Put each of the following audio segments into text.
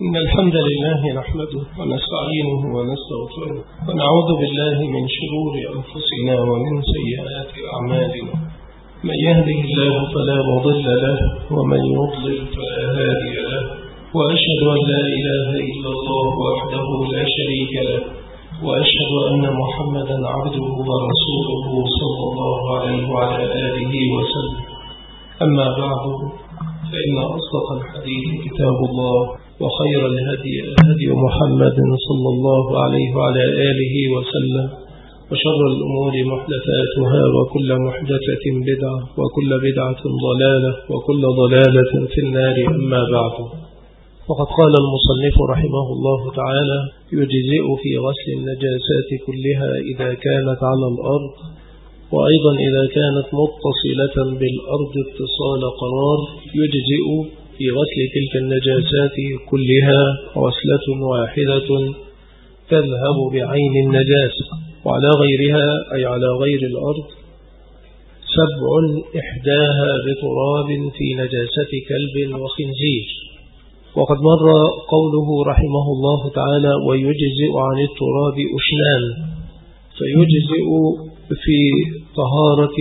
إن الحمد لله نحمده ونستعينه ونستغفره ونعوذ بالله من شرور أنفسنا ومن سيئات أعمالنا. من يهده الله فلا مضل له ومن يضلل فلا هادي له، وأشهد أن لا إله إلا الله وحده لا شريك له، وأشهد أن محمدا عبده ورسوله صلى الله عليه وعلى آله وسلم. أما بعد، فإن أصدق الحديث كتاب الله، وخير الهدي هدي محمد صلى الله عليه وعلى آله وسلم، وشر الأمور محدثاتها، وكل محدثة بدعة، وكل بدعة ضلالة، وكل ضلالة في النار. أما بعد، وقد قال المصنف رحمه الله تعالى: يجزئ في غسل النجاسات كلها إذا كانت على الأرض، وأيضا إذا كانت متصلة بالأرض اتصال قرار يجزئ في غسل تلك النجاسات كلها غسلة واحدة تذهب بعين النجاسة، وعلى غيرها أي على غير الأرض 7 إحداها بتراب في نجاسة كلب وخنزير. وقد مر قوله رحمه الله تعالى: ويجزئ عن التراب أشنان، فيجزئ في طهارة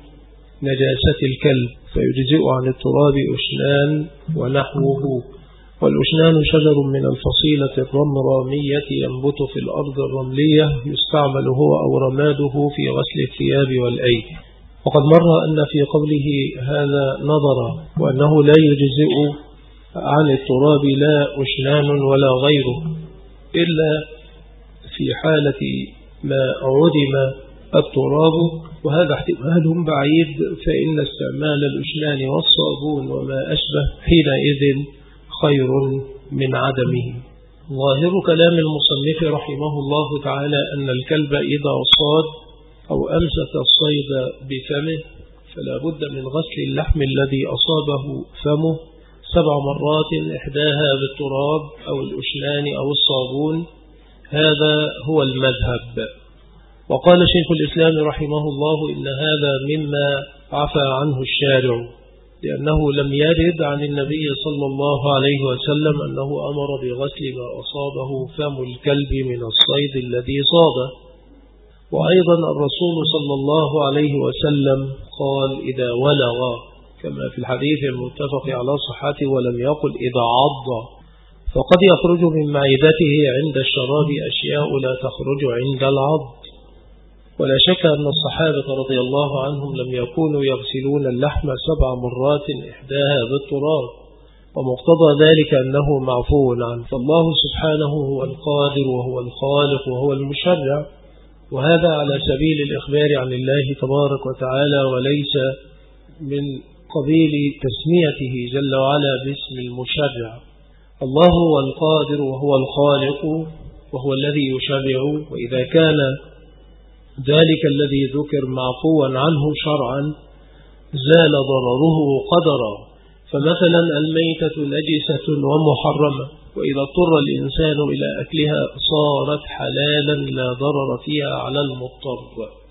نجاسة الكلب، فيجزئ عن التراب أشنان ونحوه. والأشنان شجر من الفصيلة الرمرامية ينبت في الأرض الرملية، يستعمل هو أو رماده في غسل الثياب والأيدي. وقد مر أن في قوله هذا نظر، وأنه لا يجزئ عن التراب لا أشنان ولا غيره، إلا في حالة ما عدم التراب، وهذا احتمال بعيد، فإن استعمال الأشنان والصابون وما أشبه حينئذ خير من عدمه. ظاهر كلام المصنف رحمه الله تعالى أن الكلب إذا صاد أو أمسك الصيد بفمه فلا بد من غسل اللحم الذي أصابه فمه 7 مرات، إحداها بالتراب أو الأشنان أو الصابون. هذا هو المذهب. وقال شيخ الإسلام رحمه الله: إن هذا مما عفى عنه الشارع، لأنه لم يرد عن النبي صلى الله عليه وسلم أنه أمر بغسل ما أصابه فم الكلب من الصيد الذي صاده. وأيضا الرسول صلى الله عليه وسلم قال: إذا ولغ، كما في الحديث المتفق على صحته، ولم يقل إذا عض، فقد يخرج من معدته عند الشراب أشياء لا تخرج عند العض. ولا شك أن الصحابة رضي الله عنهم لم يكونوا يغسلون اللحم 7 مرات إحداها بالتراب، ومقتضى ذلك أنه معفو عنه، فالله سبحانه هو القادر وهو الخالق وهو المشرع، وهذا على سبيل الإخبار عن الله تبارك وتعالى، وليس من قبيل تسميته جل وعلا باسم المشرع. الله هو القادر وهو الخالق وهو الذي يشرع، وإذا كان ذلك الذي ذكر معفوا عنه شرعا زال ضرره قدرا. فمثلا الميتة نجسة ومحرمة، وإذا اضطر الإنسان إلى أكلها صارت حلالا لا ضرر فيها على المضطر.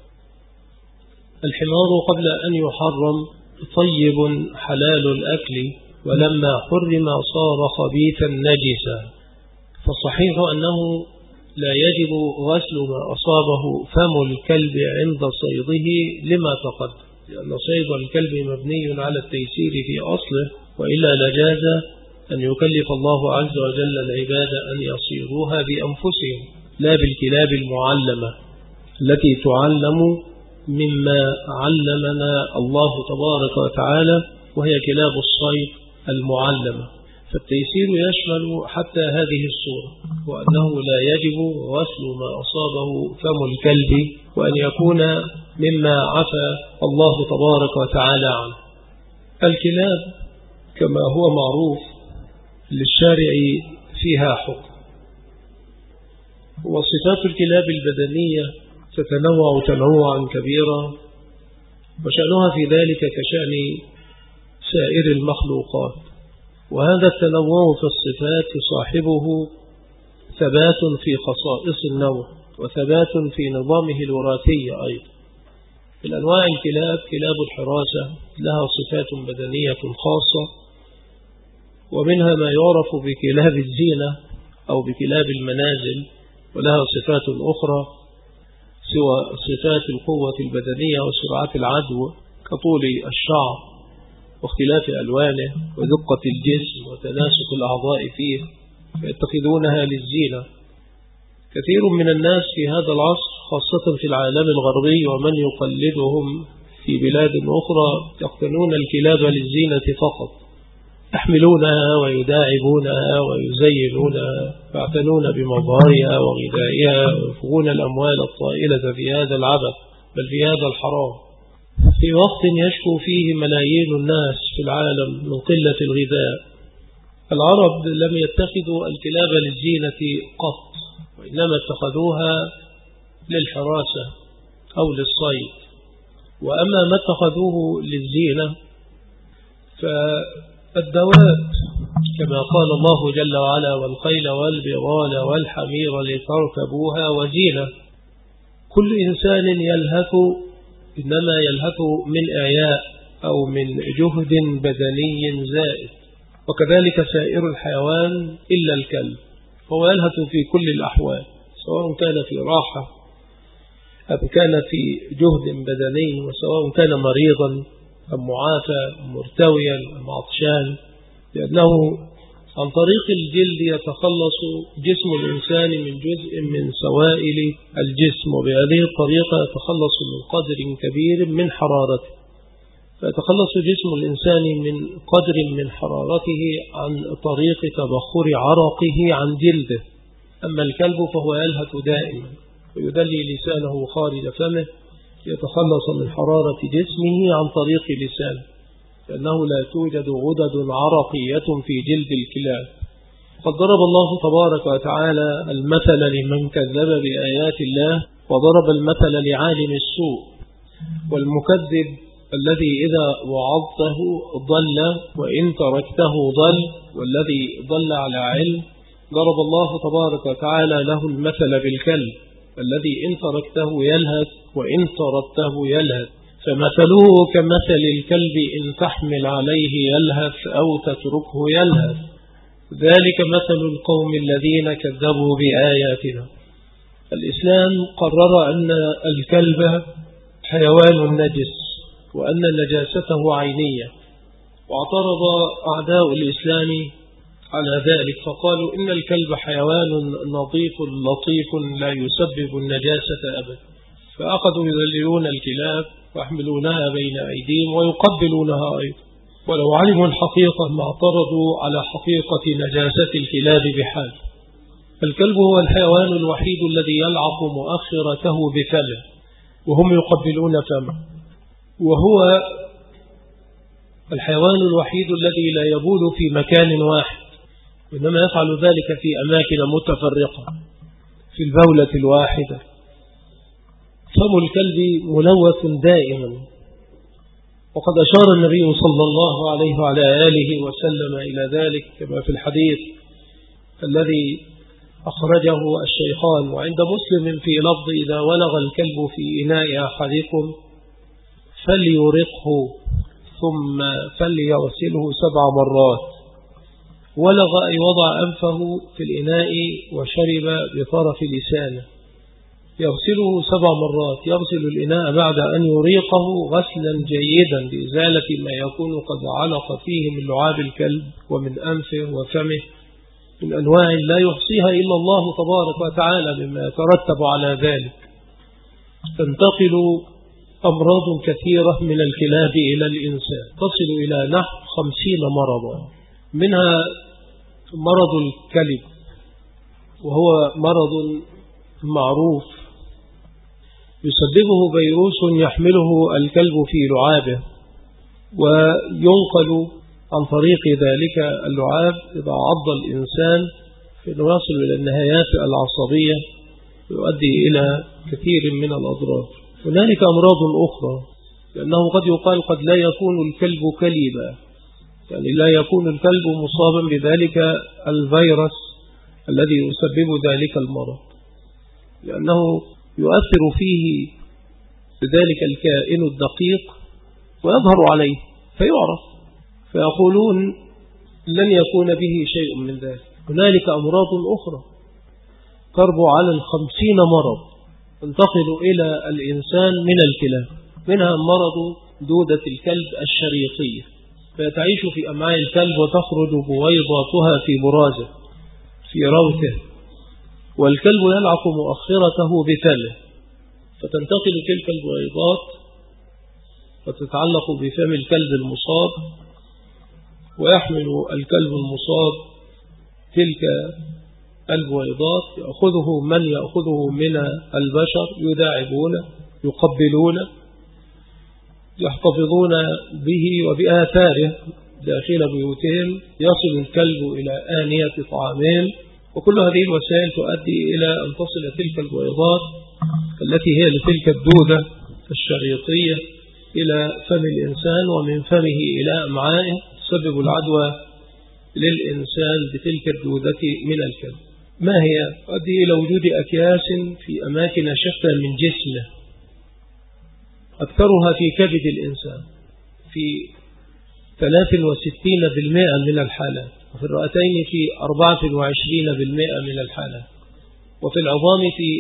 الحمار قبل أن يحرم طيب حلال الأكل، ولما حرم صار خبيثا نجسا. فالصحيح أنه لا يجب غسل ما أصابه فم الكلب عند صيده لما تقدم، لأن صيد الكلب مبني على التيسير في أصله، وإلا لجاز أن يكلف الله عز وجل العباد أن يصيروها بأنفسهم، لا بالكلاب المعلمة التي تعلم مما علمنا الله تبارك وتعالى، وهي كلاب الصيد المعلمة. فالتيسير يشمل حتى هذه الصورة، وأنه لا يجب غسل ما أصابه فم الكلب، وأن يكون مما عفى الله تبارك وتعالى عنه. الكلاب كما هو معروف للشارع فيها حكم، وصفات الكلاب البدنية تتنوع تنوعا كبيرا، وشأنها في ذلك كشأن سائر المخلوقات. وهذا التنوع في الصفات صاحبه ثبات في خصائص النوع، وثبات في نظامه الوراثي أيضا. من أنواع الكلاب كلاب الحراسة، لها صفات بدنية خاصة، ومنها ما يعرف بكلاب الزينة أو بكلاب المنازل، ولها صفات أخرى سوى صفات القوة البدنية وسرعة العدو كطول الشعر واختلاف ألوانه ودقة الجسم وتناسق الأعضاء فيه، فيتخذونها للزينة. كثير من الناس في هذا العصر خاصة في العالم الغربي ومن يقلدهم في بلاد أخرى يقتنون الكلاب للزينة فقط، يحملونها ويداعبونها ويزينونها، يعتنون بمظهرها وغذائها وينفقون الأموال الطائلة في هذا العبث بل في هذا الحرام، في وقت يشكو فيه ملايين الناس في العالم من قلة الغذاء. العرب لم يتخذوا الكلاب للزينة قط، وإنما اتخذوها للحراسة أو للصيد. وأما ما اتخذوه للزينة فالدواب كما قال الله جل وعلا: والخيل والبغال والحمير لتركبوها وزينة. كل إنسان يلهث إنما يلهث من إعياء أو من جهد بدني زائد، وكذلك سائر الحيوان إلا الكلب، هو يلهث في كل الأحوال سواء كان في راحة أم كان في جهد بدني، وسواء كان مريضا أم معافى مرتويا أم عطشان، لأنه عن طريق الجلد يتخلص جسم الإنسان من جزء من سوائل الجسم، وبهذه الطريقة يتخلص من قدر كبير من حرارته، فيتخلص جسم الإنسان من قدر من حرارته عن طريق تبخر عرقه عن جلده. أما الكلب فهو يلهث دائما ويدلي لسانه خارج فمه يتخلص من حرارة جسمه عن طريق لسانه، لأنه لا توجد غدد عرقية في جلد الكلاب. قد ضرب الله تبارك وتعالى المثل لمن كذب بآيات الله، وضرب المثل لعالم السوء والمكذب الذي إذا وعظته ضل وإن تركته ضل، والذي ضل على علم. ضرب الله تبارك وتعالى له المثل بالكلب الذي إن تركته يلهث وإن طردته يلهث، فمثله كمثل الكلب إن تحمل عليه يلهث أو تتركه يلهث، ذلك مثل القوم الذين كذبوا بآياتنا. الإسلام قرر أن الكلب حيوان نجس وأن نجاسته عينية، واعترض أعداء الإسلام على ذلك فقالوا إن الكلب حيوان نظيف لطيف لا يسبب النجاسة أبدا، فأخذوا يذللون الكلاب ويحملونها بين أيديهم ويقبلونها أيضا، ولو علموا الحقيقة ما اعترضوا على حقيقة نجاسة الكلاب بحال. الكلب هو الحيوان الوحيد الذي يلعق مؤخرته بفمه وهم يقبلون فمه، وهو الحيوان الوحيد الذي لا يبول في مكان واحد، وإنما يفعل ذلك في أماكن متفرقة في البولة الواحدة. فم الكلب ملوث دائما، وقد أشار النبي صلى الله عليه وعلى آله وسلم إلى ذلك كما في الحديث الذي أخرجه الشيخان وعند مسلم في لفظ: إذا ولغ الكلب في إناء أحدكم فليرقه ثم فليغسله 7 مرات. ولغ أي وضع أنفه في الإناء وشرب بطرف لسانه، يغسله 7 مرات. يغسل الإناء بعد أن يريقه غسلا جيدا لإزالة ما يكون قد علق فيه من لعاب الكلب ومن أنفه وفمه من أنواع لا يحصيها إلا الله تبارك وتعالى مما يترتب على ذلك. تنتقل أمراض كثيرة من الكلاب إلى الإنسان تصل إلى نحو 50 مرضا، منها مرض الكلب وهو مرض معروف يسببه فيروس يحمله الكلب في لعابه، وينقل عن طريق ذلك اللعاب إذا عض الإنسان فيصل إلى النهايات العصبية ويؤدي إلى كثير من الأضرار. هنالك أمراض أخرى، لأنه قد يقال قد لا يكون الكلب كلبا، يعني لا يكون الكلب مصابا بذلك الفيروس الذي يسبب ذلك المرض، لأنه يؤثر فيه بذلك الكائن الدقيق ويظهر عليه فيعرف، فيقولون لن يكون به شيء من ذلك. هنالك أمراض أخرى تربو على 50 مرض تنتقل إلى الإنسان من الكلاب، منها مرض دودة الكلب الشريطية، فتعيش في أمعاء الكلب وتخرج بويضاتها في برازه في روثه، والكلب يلعق مؤخرته بفمه، فتنتقل تلك البويضات وتتعلق بفم الكلب المصاب، ويحمل الكلب المصاب تلك البويضات، يأخذه من يأخذه من البشر، يداعبون يقبلون يحتفظون به وبآثاره داخل بيوتهم، يصل الكلب إلى آنية طعامهم، وكل هذه الوسائل تؤدي إلى أن تصل تلك البويضات التي هي لتلك الدودة الشريطية إلى فم الإنسان، ومن فمه إلى أمعائه، تسبب العدوى للإنسان بتلك الدودة من الكلب. ما هي؟ تؤدي إلى وجود أكياس في أماكن شتى من جسمه، أكثرها في كبد الإنسان في 63% من الحالات، وفي الرئتين في 24% من الحالات، وفي العظام في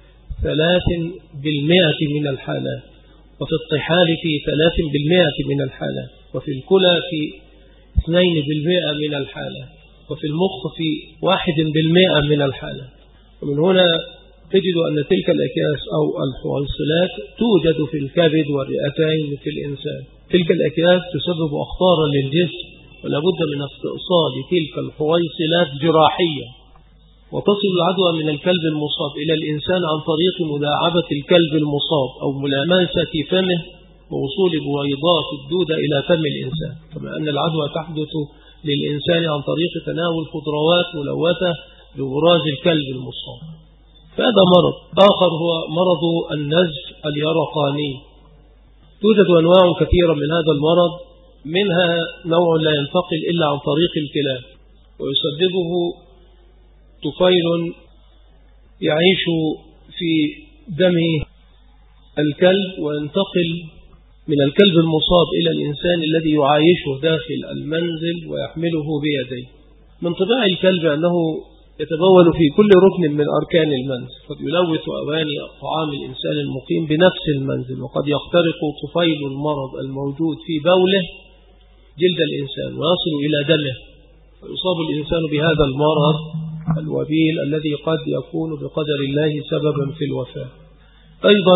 3% من الحالات، وفي الطحال في 3% من الحالات، وفي الكلى في 2% من الحالات، وفي المخ في 1% من الحالات. ومن هنا تجد أن تلك الأكياس أو الحويصلات توجد في الكبد والرئتين في الإنسان. تلك الأكياس تسبب أخطارا للجسم، ولا بد من استئصال تلك الحويصلات جراحيا، وتصل العدوى من الكلب المصاب إلى الإنسان عن طريق مداعبة الكلب المصاب أو ملامسة فمه ووصول بويضات الدودة إلى فم الإنسان، كما أن العدوى تحدث للإنسان عن طريق تناول خضروات ملوثة ببراز الكلب المصاب. فهذا مرض آخر هو مرض النزف اليرقاني. توجد أنواع كثيرة من هذا المرض، منها نوع لا ينتقل إلا عن طريق الكلاب، ويسببه طفيل يعيش في دم الكلب، وينتقل من الكلب المصاب إلى الإنسان الذي يعايشه داخل المنزل ويحمله بيديه. من طباع الكلب أنه يتبول في كل ركن من أركان المنزل، قد يلوث أواني طعام الإنسان المقيم بنفس المنزل، وقد يخترق طفيل المرض الموجود في بوله جلد الإنسان ويصل إلى دمه، ويصاب الإنسان بهذا المرض الوبيل الذي قد يكون بقدر الله سببا في الوفاة. أيضا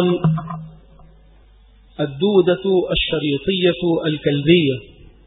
الدودة الشريطية الكلبية،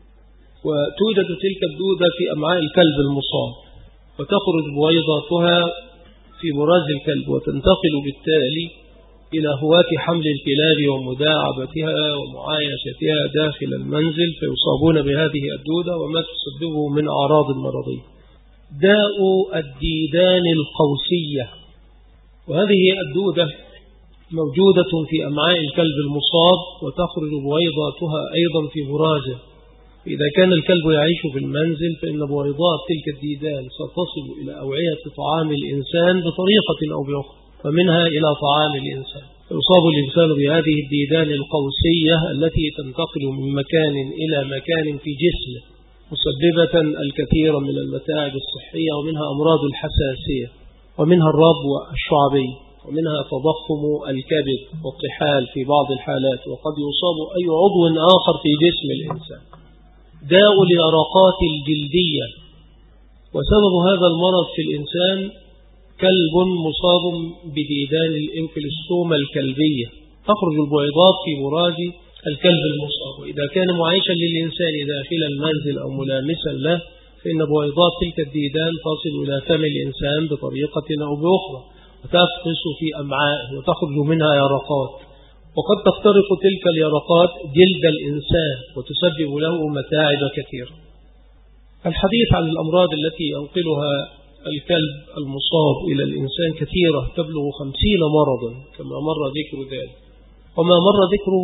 وتوجد تلك الدودة في أمعاء الكلب المصاب، وتخرج بويضاتها في براز الكلب، وتنتقل بالتالي إلى هواة حمل الكلاب ومداعبتها ومعايشتها داخل المنزل، فيصابون بهذه الدودة وما تسببه من أعراض مرضية. داء الديدان القوسية، وهذه الدودة موجودة في أمعاء الكلب المصاب، وتخرج بويضاتها أيضا في برازه. إذا كان الكلب يعيش في المنزل فإن بويضات تلك الديدان ستصل إلى أوعية طعام الإنسان بطريقة أو بأخرى، ومنها إلى طعام الإنسان، فيصاب الإنسان بهذه الديدان القوسية التي تنتقل من مكان إلى مكان في جسمه، مسببة الكثير من المتاعب الصحية، ومنها أمراض الحساسية، ومنها الربو الشعبي، ومنها تضخم الكبد والطحال في بعض الحالات، وقد يصاب أي عضو آخر في جسم الإنسان. داء اليرقات الجلدية، وسبب هذا المرض في الإنسان كلب مصاب بديدان الإنفلستوما الكلبية، تخرج البويضات في براز الكلب المصاب، وإذا كان معيشا للإنسان داخل المنزل أو ملامسا له فإن بويضات تلك الديدان تصل إلى فم الإنسان بطريقة أو بأخرى، وتفقس في أمعائه وتخرج منها يرقات، وقد تخترق تلك اليرقات جلد الإنسان وتسبب له متاعب كثيرة. الحديث عن الأمراض التي ينقلها الكلب المصاب إلى الإنسان كثيرة، تبلغ 50 مرضا كما مر ذكر ذلك، وما مر ذكره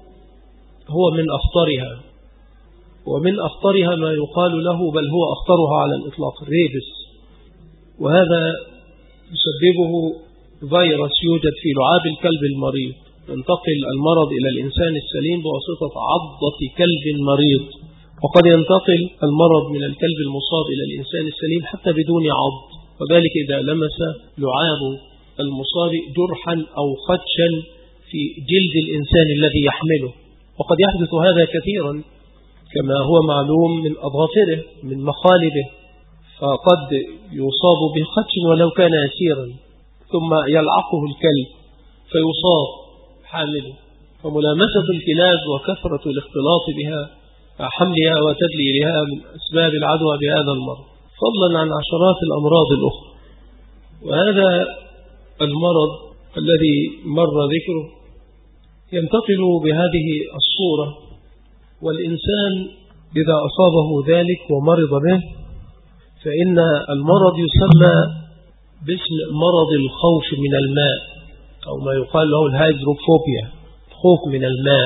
هو من أخطرها، ومن أخطرها ما يقال له بل هو أخطرها على الإطلاق الريبس، وهذا يسببه فيروس يوجد في لعاب الكلب المريض، ينتقل المرض إلى الإنسان السليم بواسطة عضة كلب مريض، وقد ينتقل المرض من الكلب المصاب إلى الإنسان السليم حتى بدون عض، وذلك إذا لمس لعاب المصاب جرحا أو خدشا في جلد الإنسان الذي يحمله. وقد يحدث هذا كثيرا كما هو معلوم من أظافره من مخالبه، فقد يصاب بخدش ولو كان يسيرا ثم يلعقه الكلب فيصاب حامله. فملامسة الكلاب وكثرة الاختلاط بها حملها وتدليلها من أسباب العدوى بهذا المرض، فضلا عن عشرات الأمراض الأخرى. وهذا المرض الذي مر ذكره ينتقل بهذه الصورة، والإنسان إذا أصابه ذلك ومرض به فإن المرض يسمى باسم مرض الخوف من الماء، أو ما يقال له الهيدروفوبيا، خوف من الماء.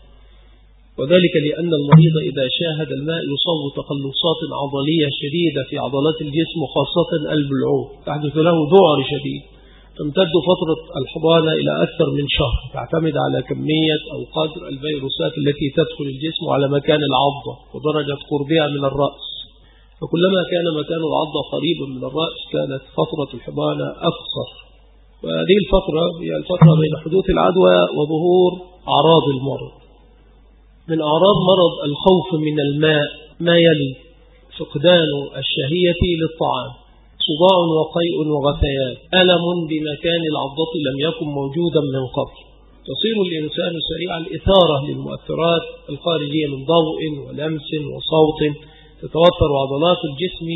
وذلك لأن المريض إذا شاهد الماء يصاب تقلصات عضلية شديدة في عضلات الجسم وخاصة البلعوم، تحدث له ذعر شديد، تمتد فترة الحضانة إلى أكثر من شهر، تعتمد على كمية أو قدر الفيروسات التي تدخل الجسم وعلى مكان العضة ودرجة قربها من الرأس. فكلما كان مكان العضة قريبا من الرأس كانت فترة الحضانة أقصر، وهذه الفترة هي الفترة بين حدوث العدوى وظهور أعراض المرض. من أعراض مرض الخوف من الماء ما يلي: فقدان الشهية للطعام، صداع وقيء وغثيان، ألم بمكان العضة لم يكن موجودا من قبل، تصير الإنسان سريع الإثارة للمؤثرات الخارجية من ضوء ولمس وصوت، تتوتر عضلات الجسم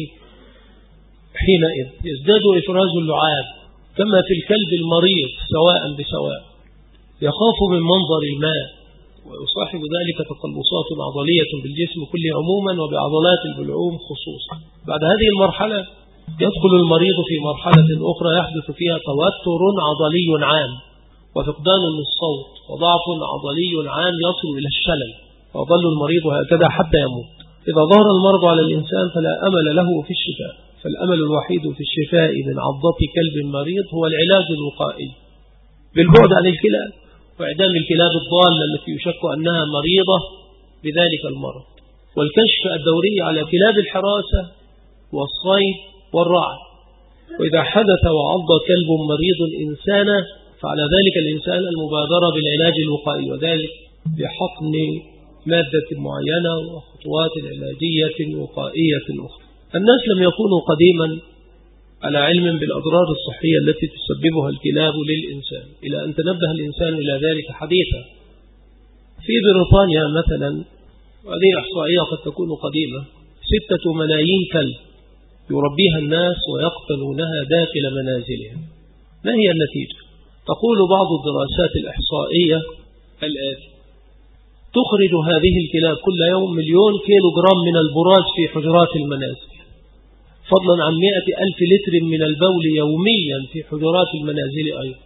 حينئذ، يزداد إفراز اللعاب كما في الكلب المريض سواء بسواء، يخاف من منظر الماء، ويصاحب ذلك تقلصات عضلية بالجسم كله عموما وبعضلات البلعوم خصوصا. بعد هذه المرحلة يدخل المريض في مرحلة أخرى يحدث فيها توتر عضلي عام وفقدان للصوت وضعف عضلي عام يصل إلى الشلل، ويظل المريض هكذا حتى يموت. إذا ظهر المرض على الإنسان فلا أمل له في الشفاء، فالأمل الوحيد في الشفاء من عضة كلب مريض هو العلاج الوقائي بالبعد عن الكلاب وإعدام الكلاب الضالة التي يشك أنها مريضة بذلك المرض، والكشف الدوري على كلاب الحراسة والصيد والرعي. وإذا حدث وعض كلب مريض إنسانا فعلى ذلك الإنسان المبادرة بالعلاج الوقائي، وذلك بحقن مادة معينة وخطوات علاجية وقائية أخرى. الناس لم يكونوا قديما على علم بالأضرار الصحية التي تسببها الكلاب للإنسان، إلى أن تنبه الإنسان إلى ذلك حديثا. في بريطانيا مثلا، وهذه إحصائية قد تكون قديمة، 6 ملايين كلب يربيها الناس ويقتلونها داخل منازلهم. ما هي النتيجة؟ تقول بعض الدراسات الإحصائية الآتي: تخرج هذه الكلاب كل يوم 1,000,000 كيلوغرام من البراز في حجرات المنازل، فضلا عن 100,000 لتر من البول يوميا في حجرات المنازل أيضا.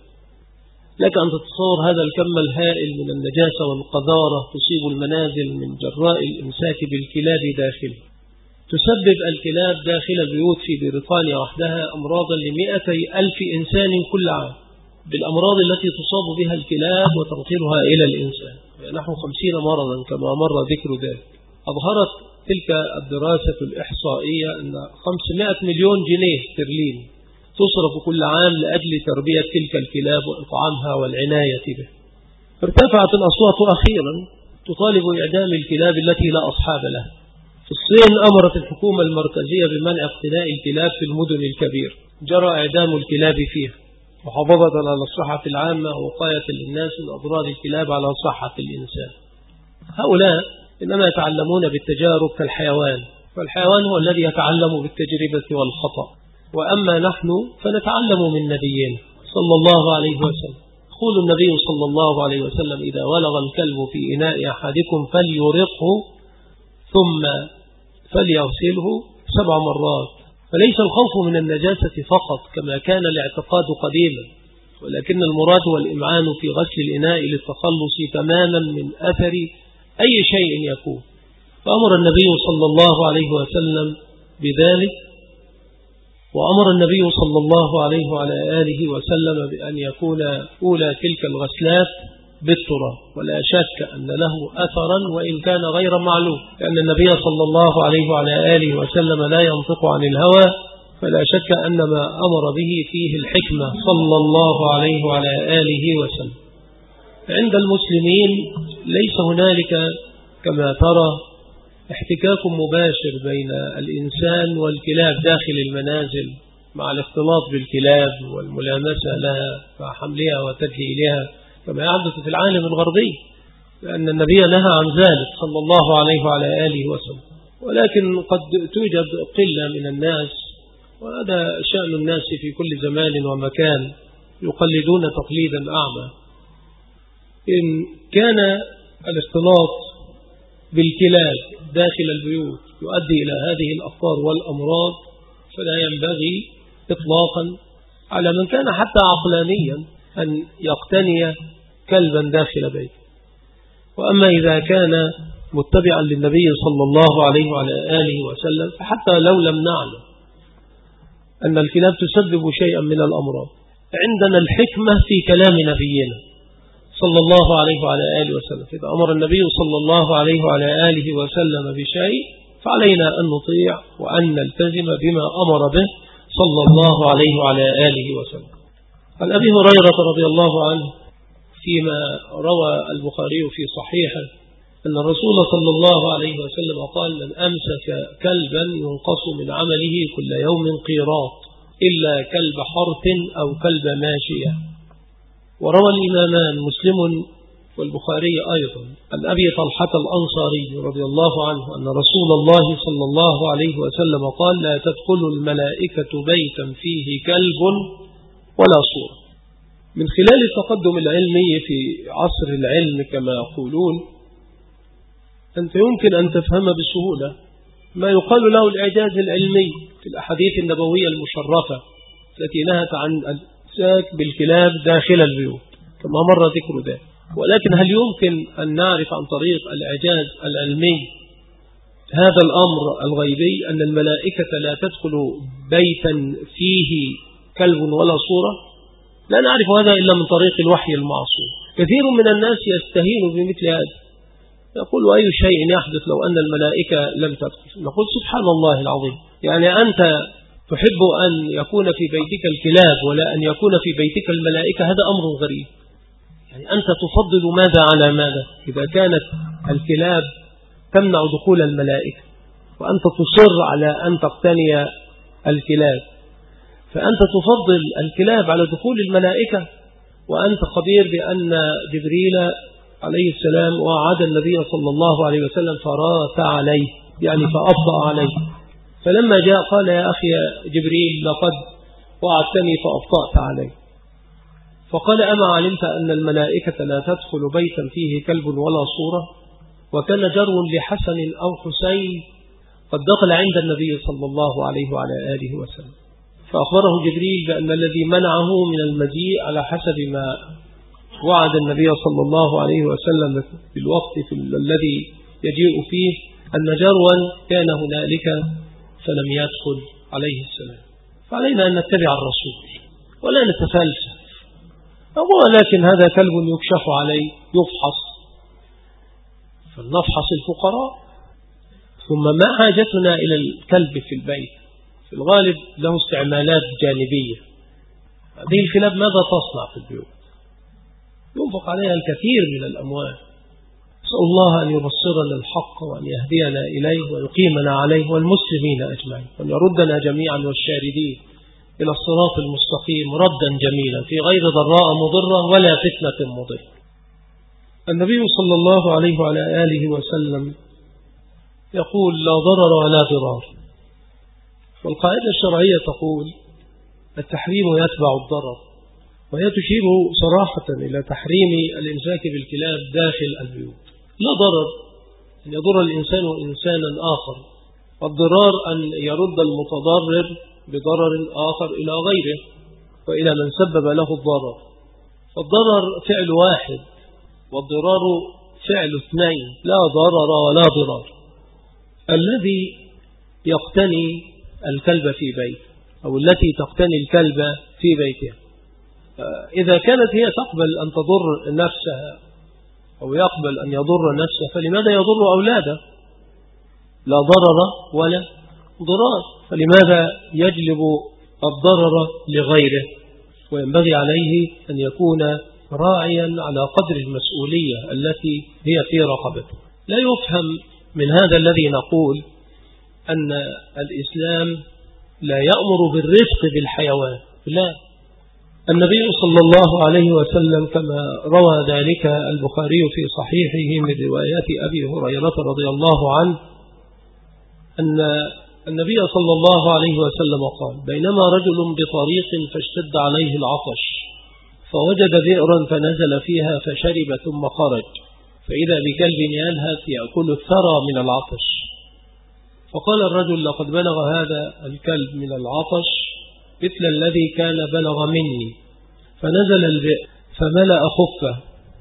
لك أن تتصور هذا الكم الهائل من النجاسة والقذارة تصيب المنازل من جراء الإمساك بالكلاب داخل. تسبب الكلاب داخل البيوت في بريطانيا وحدها أمراضا ل100,000 إنسان كل عام، بالأمراض التي تصاب بها الكلاب وتنقلها إلى الإنسان، نحو 50 مرضا كما مر ذكر ذلك. أظهرت تلك الدراسة الإحصائية أن 500 مليون جنيه استرليني تصرف كل عام لأجل تربية تلك الكلاب وإطعامها والعناية به. ارتفعت الأصوات أخيرا تطالب إعدام الكلاب التي لا أصحاب لها. في الصين أمرت الحكومة المركزية بمنع اقتناء الكلاب في المدن الكبيرة، جرى إعدام الكلاب فيها محافظة على الصحة العامة ووقاية للناس من أضرار الكلاب على صحة الإنسان. هؤلاء إنما يتعلمون بالتجارب كالحيوان، فالحيوان هو الذي يتعلم بالتجربة والخطأ، وأما نحن فنتعلم من نبينا صلى الله عليه وسلم. يقول النبي صلى الله عليه وسلم: إذا ولغ الكلب في إناء أحدكم فليرقه ثم فليغسله 7 مرات. فليس الخوف من النجاسة فقط كما كان الاعتقاد قديما، ولكن المراد هو الإمعان في غسل الإناء للتخلص تماما من أثر أي شيء يكون. فأمر النبي صلى الله عليه وسلم بذلك، وأمر النبي صلى الله عليه وعلى آله وسلم بأن يكون أولى تلك الغسلات بالتراب، ولا شك أن له أثرا وإن كان غير معلوم، لأن النبي صلى الله عليه وعلى آله وسلم لا ينطق عن الهوى، فلا شك أن ما أمر به فيه الحكمة صلى الله عليه وعلى آله وسلم. عند المسلمين ليس هنالك كما ترى احتكاك مباشر بين الإنسان والكلاب داخل المنازل، مع الاختلاط بالكلاب والملامسة لها وحملها وتجهيلها كما يحدث في العالم الغربي، لأن النبي نهى عن ذلك صلى الله عليه وعلى آله وسلم. ولكن قد توجد قلة من الناس، وهذا شأن الناس في كل زمان ومكان، يقلدون تقليدا أعمى. إن كان الاختلاط بالكلاب داخل البيوت يؤدي إلى هذه الأخطار والأمراض، فلا ينبغي إطلاقا على من كان حتى عقلانيا أن يقتني كلبا داخل بيته. وأما إذا كان متبعا للنبي صلى الله عليه وعلى آله وسلم، فحتى لو لم نعلم أن الكلاب تسبب شيئا من الأمراض، عندنا الحكمة في كلام نبينا صلى الله عليه وعلى آله وسلم. إذا أمر النبي صلى الله عليه وعلى آله وسلم بشيء فعلينا أن نطيع وأن نلتزم بما أمر به صلى الله عليه وعلى آله وسلم. عن أبي هريرة رضي الله عنه فيما روى البخاري في صحيحه أن الرسول صلى الله عليه وسلم قال: من أمسك كلبا ينقص من عمله كل يوم قيراط إلا كلب حرث أو كلب ماشية. وروى الإمامان مسلم والبخاري أيضا عن أبي طلحة الأنصاري رضي الله عنه أن رسول الله صلى الله عليه وسلم قال: لا تدخل الملائكة بيتا فيه كلب ولا صورة. من خلال التقدم العلمي في عصر العلم كما يقولون، أنت يمكن أن تفهم بسهولة ما يقال له الإعجاز العلمي في الأحاديث النبوية المشرفة التي نهت عن الإمساك بالكلاب داخل البيوت كما مر ذكر ذلك. ولكن هل يمكن أن نعرف عن طريق الإعجاز العلمي هذا الأمر الغيبي، أن الملائكة لا تدخل بيتا فيه كلب ولا صورة؟ لا نعرف هذا إلا من طريق الوحي المعصوم. كثير من الناس يستهين بمثل هذا، يقول: أي شيء يحدث لو أن الملائكة لم تدخل؟ نقول: سبحان الله العظيم، يعني أنت تحب أن يكون في بيتك الكلاب ولا أن يكون في بيتك الملائكة؟ هذا أمر غريب. يعني أنت تفضل ماذا على ماذا؟ إذا كانت الكلاب تمنع دخول الملائكة وأنت تصر على أن تقتني الكلاب، فأنت تفضل الكلاب على دخول الملائكة، وأنت خبير بأن جبريل عليه السلام وعد النبي صلى الله عليه وسلم فرات عليه، يعني فأبطأ عليه. فلما جاء قال: يا أخي جبريل لقد وعدتني فأبطأت عليه. فقال: أما علمت أن الملائكة لا تدخل بيتا فيه كلب ولا صورة؟ وكان جرو لحسن أو حسين قد دخل عند النبي صلى الله عليه وعلى آله وسلم، فأخبره جبريل بأن الذي منعه من المجيء على حسب ما وعد النبي صلى الله عليه وسلم بالوقت الذي يجيء فيه أن جروا كان هنالك فلم يدخل عليه السلام. فعلينا أن نتبع الرسول ولا نتفلسف. ولكن هذا كلب يكشف عليه يفحص، فلنفحص الفقراء. ثم ما حاجتنا إلى الكلب في البيت؟ في الغالب له استعمالات جانبية. هذه الكلاب ماذا تصنع في البيوت؟ ينفق عليها الكثير من الأموال. نسأل الله أن يبصرنا الحق وأن يهدينا إليه ويقيمنا عليه والمسلمين أجمعين، وأن يردنا جميعا والشاردين إلى الصراط المستقيم ردا جميلا في غير ضراء مضرة ولا فتنة مضرة. النبي صلى الله عليه وعلى آله وسلم يقول: لا ضرر ولا ضرار. والقاعدة الشرعية تقول: التحريم يتبع الضرر، وهي تشير صراحة إلى تحريم الإمساك بالكلاب داخل البيوت. لا ضرر أن يضر الإنسان إنسانا آخر، والضرار أن يرد المتضرر بضرر آخر إلى غيره وإلى من سبب له الضرر. فالضرر فعل واحد والضرار فعل اثنين، لا ضرر ولا ضرار. الذي يقتني الكلب في بيت أو التي تقتني الكلب في بيتها، إذا كانت هي تقبل أن تضر نفسها أو يقبل أن يضر نفسه فلماذا يضر أولاده؟ لا ضرر ولا ضرار، فلماذا يجلب الضرر لغيره؟ وينبغي عليه أن يكون راعيا على قدر المسؤولية التي هي في رقبته. لا يفهم من هذا الذي نقول أن الإسلام لا يأمر بالرفق بالحيوان، لا. النبي صلى الله عليه وسلم كما روى ذلك البخاري في صحيحه من روايات أبي هريرة رضي الله عنه أن النبي صلى الله عليه وسلم قال: بينما رجل بطريق فاشتد عليه العطش فوجد بئرا فنزل فيها فشرب ثم خرج فإذا بكلب يلهث يأكل الثرى من العطش، فقال الرجل: لقد بلغ هذا الكلب من العطش مثل الذي كان بلغ مني، فنزل البئر فملأ خفه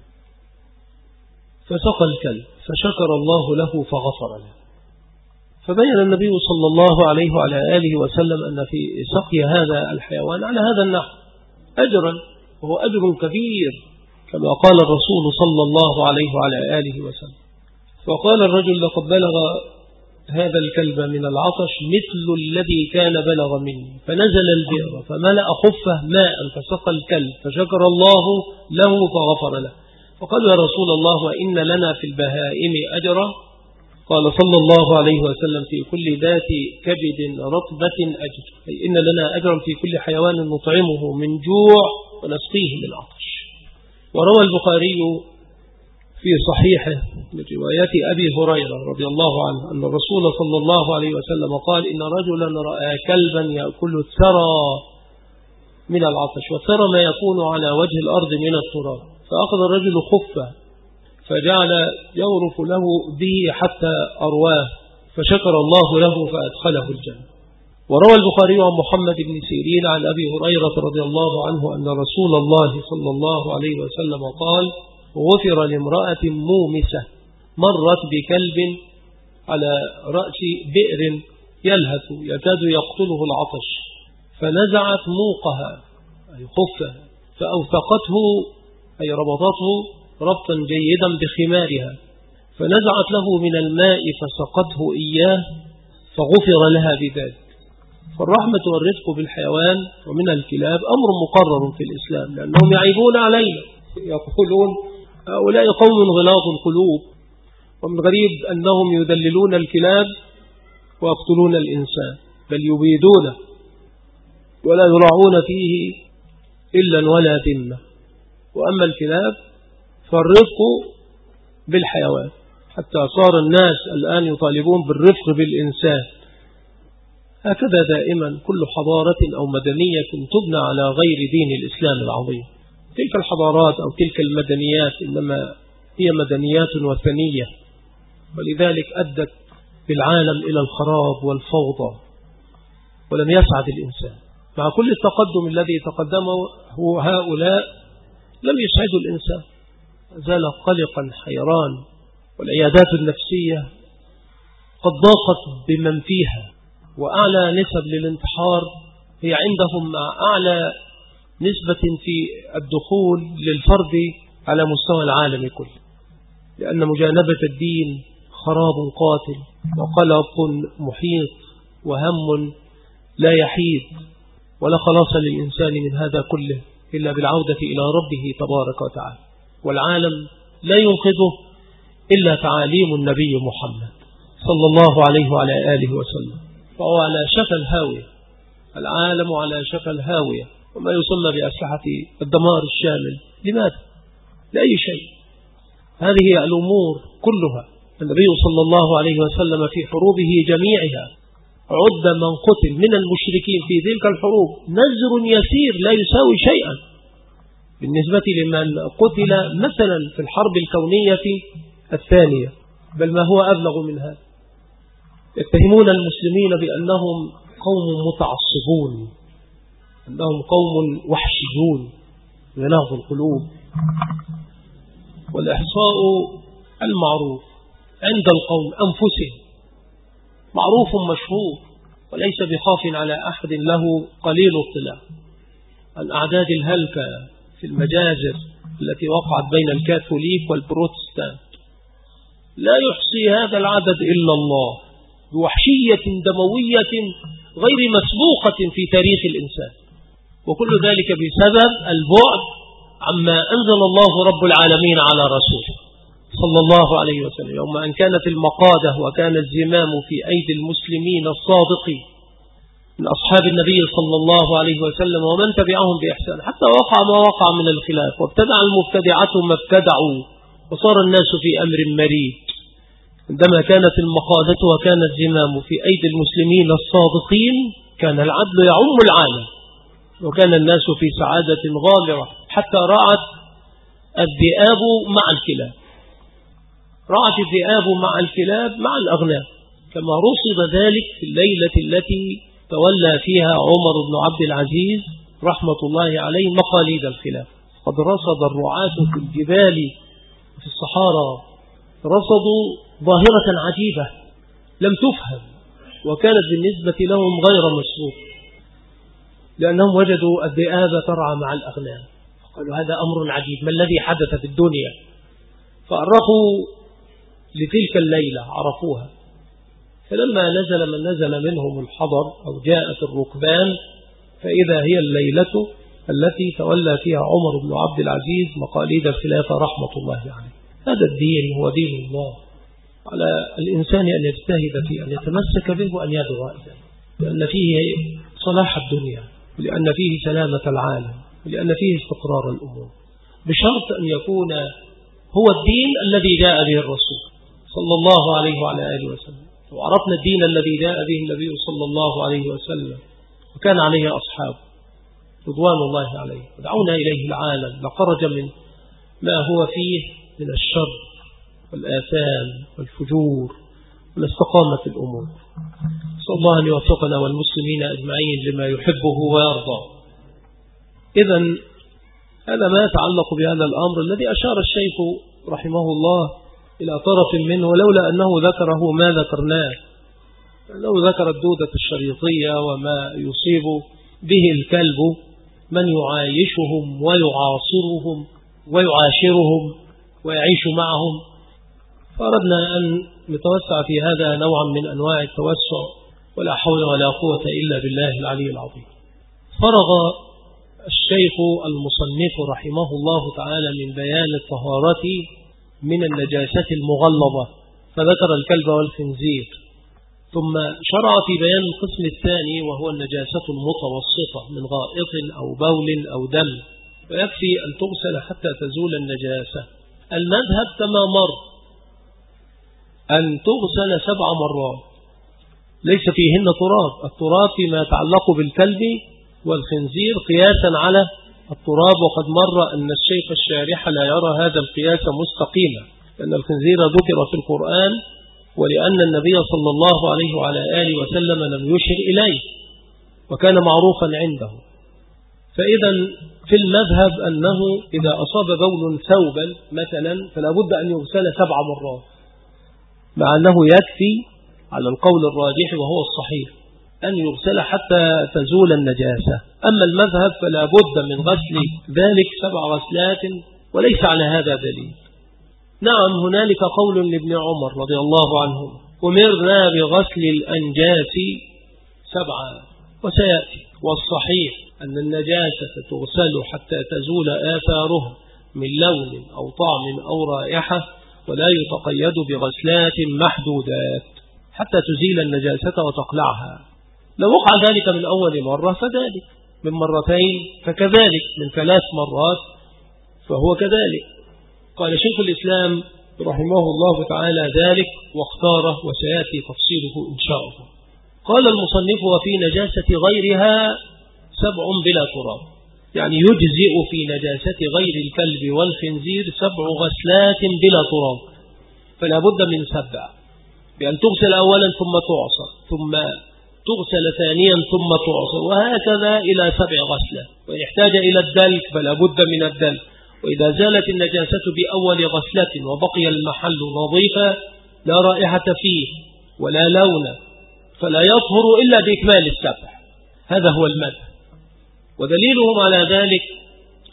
فسقى الكلب فشكر الله له فغفر له. فبين النبي صلى الله عليه وعلى آله وسلم أن في سقي هذا الحيوان على هذا النحو أجرا، وهو أجر كبير كما قال الرسول صلى الله عليه وعلى آله وسلم. فقال الرجل: لقد بلغ هذا الكلب من العطش مثل الذي كان بلغ مني، فنزل البئر فملأ خفه ماء فسقى الكلب فشكر الله له فغفر له. فقال: يا رسول الله وإن لنا في البهائم أجرا؟ قال صلى الله عليه وسلم: في كل ذات كبد رطبة أجر، أي إن لنا أجرا في كل حيوان نطعمه من جوع ونسقيه من عطش. وروى البخاري في صحيحه من روايات أبي هريرة رضي الله عنه أن الرسول صلى الله عليه وسلم قال: إن رجلا رأى كلبا يأكل الثرى من العطش، والثرى ما يكون على وجه الأرض من التراب، فأخذ الرجل خفه فجعل يورف له به حتى أرواه فشكر الله له فأدخله الجنة. وروى البخاري عن محمد بن سيرين عن أبي هريرة رضي الله عنه أن رسول الله صلى الله عليه وسلم قال: غفر لامرأة مومسة مرت بكلب على رأس بئر يلهث يكاد يقتله العطش، فنزعت موقها أي خفه فأوثقته أي ربطته ربطا جيدا بخمارها، فنزعت له من الماء فسقته إياه فغفر لها بذلك. فالرحمة والرفق بالحيوان ومن الكلاب أمر مقرر في الإسلام، لأنهم يعيبون علينا، يقولون هؤلاء قوم غلاظ القلوب، ومن غريب أنهم يذللون الكلاب ويقتلون الإنسان، بل يبيدونه ولا يراعون فيه إلا ولا ذمة. وأما الكلاب فالرفق بالحيوان، حتى صار الناس الآن يطالبون بالرفق بالإنسان. هكذا دائما كل حضارة أو مدنية تبنى على غير دين الإسلام العظيم. تلك الحضارات أو تلك المدنيات إنما هي مدنيات وثنية، ولذلك أدت بالعالم إلى الخراب والفوضى، ولم يسعد الإنسان مع كل التقدم الذي تقدمه هؤلاء، لم يسعدوا الإنسان، زال قلقا حيران، والعيادات النفسية قد ضاقت بمن فيها، وأعلى نسب للانتحار هي عندهم مع أعلى نسبة في الدخول للفرد على مستوى العالم كله، لأن مجانبة الدين خراب قاتل وقلق محيط وهم لا يحيد، ولا خلاص للإنسان من هذا كله إلا بالعودة إلى ربه تبارك وتعالى. والعالم لا ينقذه إلا تعاليم النبي محمد صلى الله عليه وعلى آله وسلم، فهو على شفا الهاوية، العالم على شفا الهاوية، وما يسمى بأسلحة الدمار الشامل. لماذا؟ لأي شيء. هذه الأمور كلها النبي صلى الله عليه وسلم في حروبه جميعها عد من قتل من المشركين في تلك الحروب نزر يسير لا يساوي شيئا بالنسبة لمن قتل مثلا في الحرب الكونية الثانية، بل ما هو أبلغ من هذا. يتهمون المسلمين بأنهم قوم متعصبون، أنهم قوم وحشيون غلاظ القلوب. والإحصاء المعروف عند القوم أنفسهم معروف مشهور، وليس بخاف على أحد له قليل اطلاع. الأعداد الهلكة في المجازر التي وقعت بين الكاثوليك والبروتستانت. لا يحصي هذا العدد إلا الله، بوحشية دموية غير مسبوقة في تاريخ الإنسان، وكل ذلك بسبب البعد عما أنزل الله رب العالمين على رسوله صلى الله عليه وسلم، يوم أن كانت المقادة وكان الزمام في أيدي المسلمين الصادقين من أصحاب النبي صلى الله عليه وسلم ومن تبعهم بإحسان، حتى وقع ما وقع من الخلاف، وابتدع المبتدعة ما ابتدعوا، وصار الناس في أمر مريد. عندما كانت المقادة وكان الزمام في أيدي المسلمين الصادقين كان العدل يعم العالم، وكان الناس في سعادة غامرة، حتى رعت الذئاب مع الكلاب، رعت الذئاب مع الكلاب مع الأغنام، كما رصد ذلك في الليلة التي تولى فيها عمر بن عبد العزيز رحمة الله عليه مقاليد الخلاف. قد رصد الرعاة في الجبال في الصحارى، رصدوا ظاهرة عجيبة لم تفهم، وكانت بالنسبة لهم غير مسبوق، لأنهم وجدوا الذئاب ترعى مع الأغنام، قالوا هذا أمر عجيب، ما الذي حدث في الدنيا؟ فأرخوا لتلك الليلة، عرفوها، فلما نزل من نزل منهم الحضر أو جاءت الركبان فإذا هي الليلة التي تولى فيها عمر بن عبد العزيز مقاليد الخلافة رحمة الله عليه. هذا الدين هو دين الله، على الإنسان أن يجتهد فيه، أن يتمسك به وأن يدعو إليه، لأن فيه صلاح الدنيا، ولأن فيه سلامة العالم، ولأن فيه استقرار الأمور، بشرط أن يكون هو الدين الذي جاء به الرسول صلى الله عليه وعلى آله وسلم. وعرفنا الدين الذي جاء به النبي صلى الله عليه وسلم وكان عليه أصحابه رضوان الله عليه، ودعونا إليه العالم لخرج من ما هو فيه من الشر والآثام والفجور ولاستقامة الأمور. صلى الله أن يوفقنا والمسلمين أجمعين لما يحبه ويرضى. إذن هذا ما يتعلق بهذا الأمر الذي أشار الشيخ رحمه الله إلى طرف منه، ولولا أنه ذكره ما ذكرناه، لو ذكر الدودة الشريطية وما يصيب به الكلب من يعايشهم ويعاصرهم ويعاشرهم ويعيش معهم، فأردنا أن نتوسع في هذا نوعا من أنواع التوسع، ولا حول ولا قوة إلا بالله العلي العظيم. فرغ الشيخ المصنف رحمه الله تعالى من بيان الطهارة من النجاسة المغلظة، فذكر الكلب والخنزير، ثم شرع في بيان القسم الثاني وهو النجاسة المتوسطة من غائط أو بول أو دم، ويكفي أن تغسل حتى تزول النجاسة. المذهب كما مر أن تغسل 7 مرات ليس فيهن تراب، التراب فيما يتعلق بالكلب والخنزير قياسا على التراب، وقد مر أن الشيخ الشارح لا يرى هذا القياس مستقيما، لأن الخنزير ذكر في القرآن ولأن النبي صلى الله عليه وعلى آله وسلم لم يشر إليه وكان معروفا عنده. فإذا في المذهب أنه إذا أصاب بول ثوبا مثلا فلا بد أن يغسل 7 مرات، مع أنه يكفي على القول الراجح وهو الصحيح أن يغسل حتى تزول النجاسة. أما المذهب فلا بد من غسل ذلك 7 غسلات، وليس على هذا دليل. نعم هنالك قول لابن عمر رضي الله عنه أمرنا بغسل الأنجاس 7، وسيأتي، والصحيح أن النجاسة تغسل حتى تزول آثارها من لون أو طعم أو رائحة، ولا يتقيد بغسلات محدودات حتى تزيل النجاسة وتقلعها. لو وقع ذلك من أول مرة فذلك، من مرتين فكذلك، من 3 مرات فهو كذلك. قال شيخ الإسلام رحمه الله تعالى ذلك واختاره، وسيأتي تفصيله إن شاء الله. قال المصنف وفي نجاسة غيرها 7 بلا تراب، يعني يجزئ في نجاسة غير الكلب والخنزير 7 غسلات بلا تراب، فلا بد من 7، بأن تغسل أولا ثم تعصر، ثم تغسل ثانيا ثم تعصر، وهكذا إلى 7 غسلات. وإن احتاج إلى الدلك فلا بد من الدلك. وإذا زالت النجاسة بأول غسلة وبقي المحل نظيفا لا رائحة فيه ولا لون فلا يطهر إلا بإكمال 7. هذا هو المذهب، ودليلهم على ذلك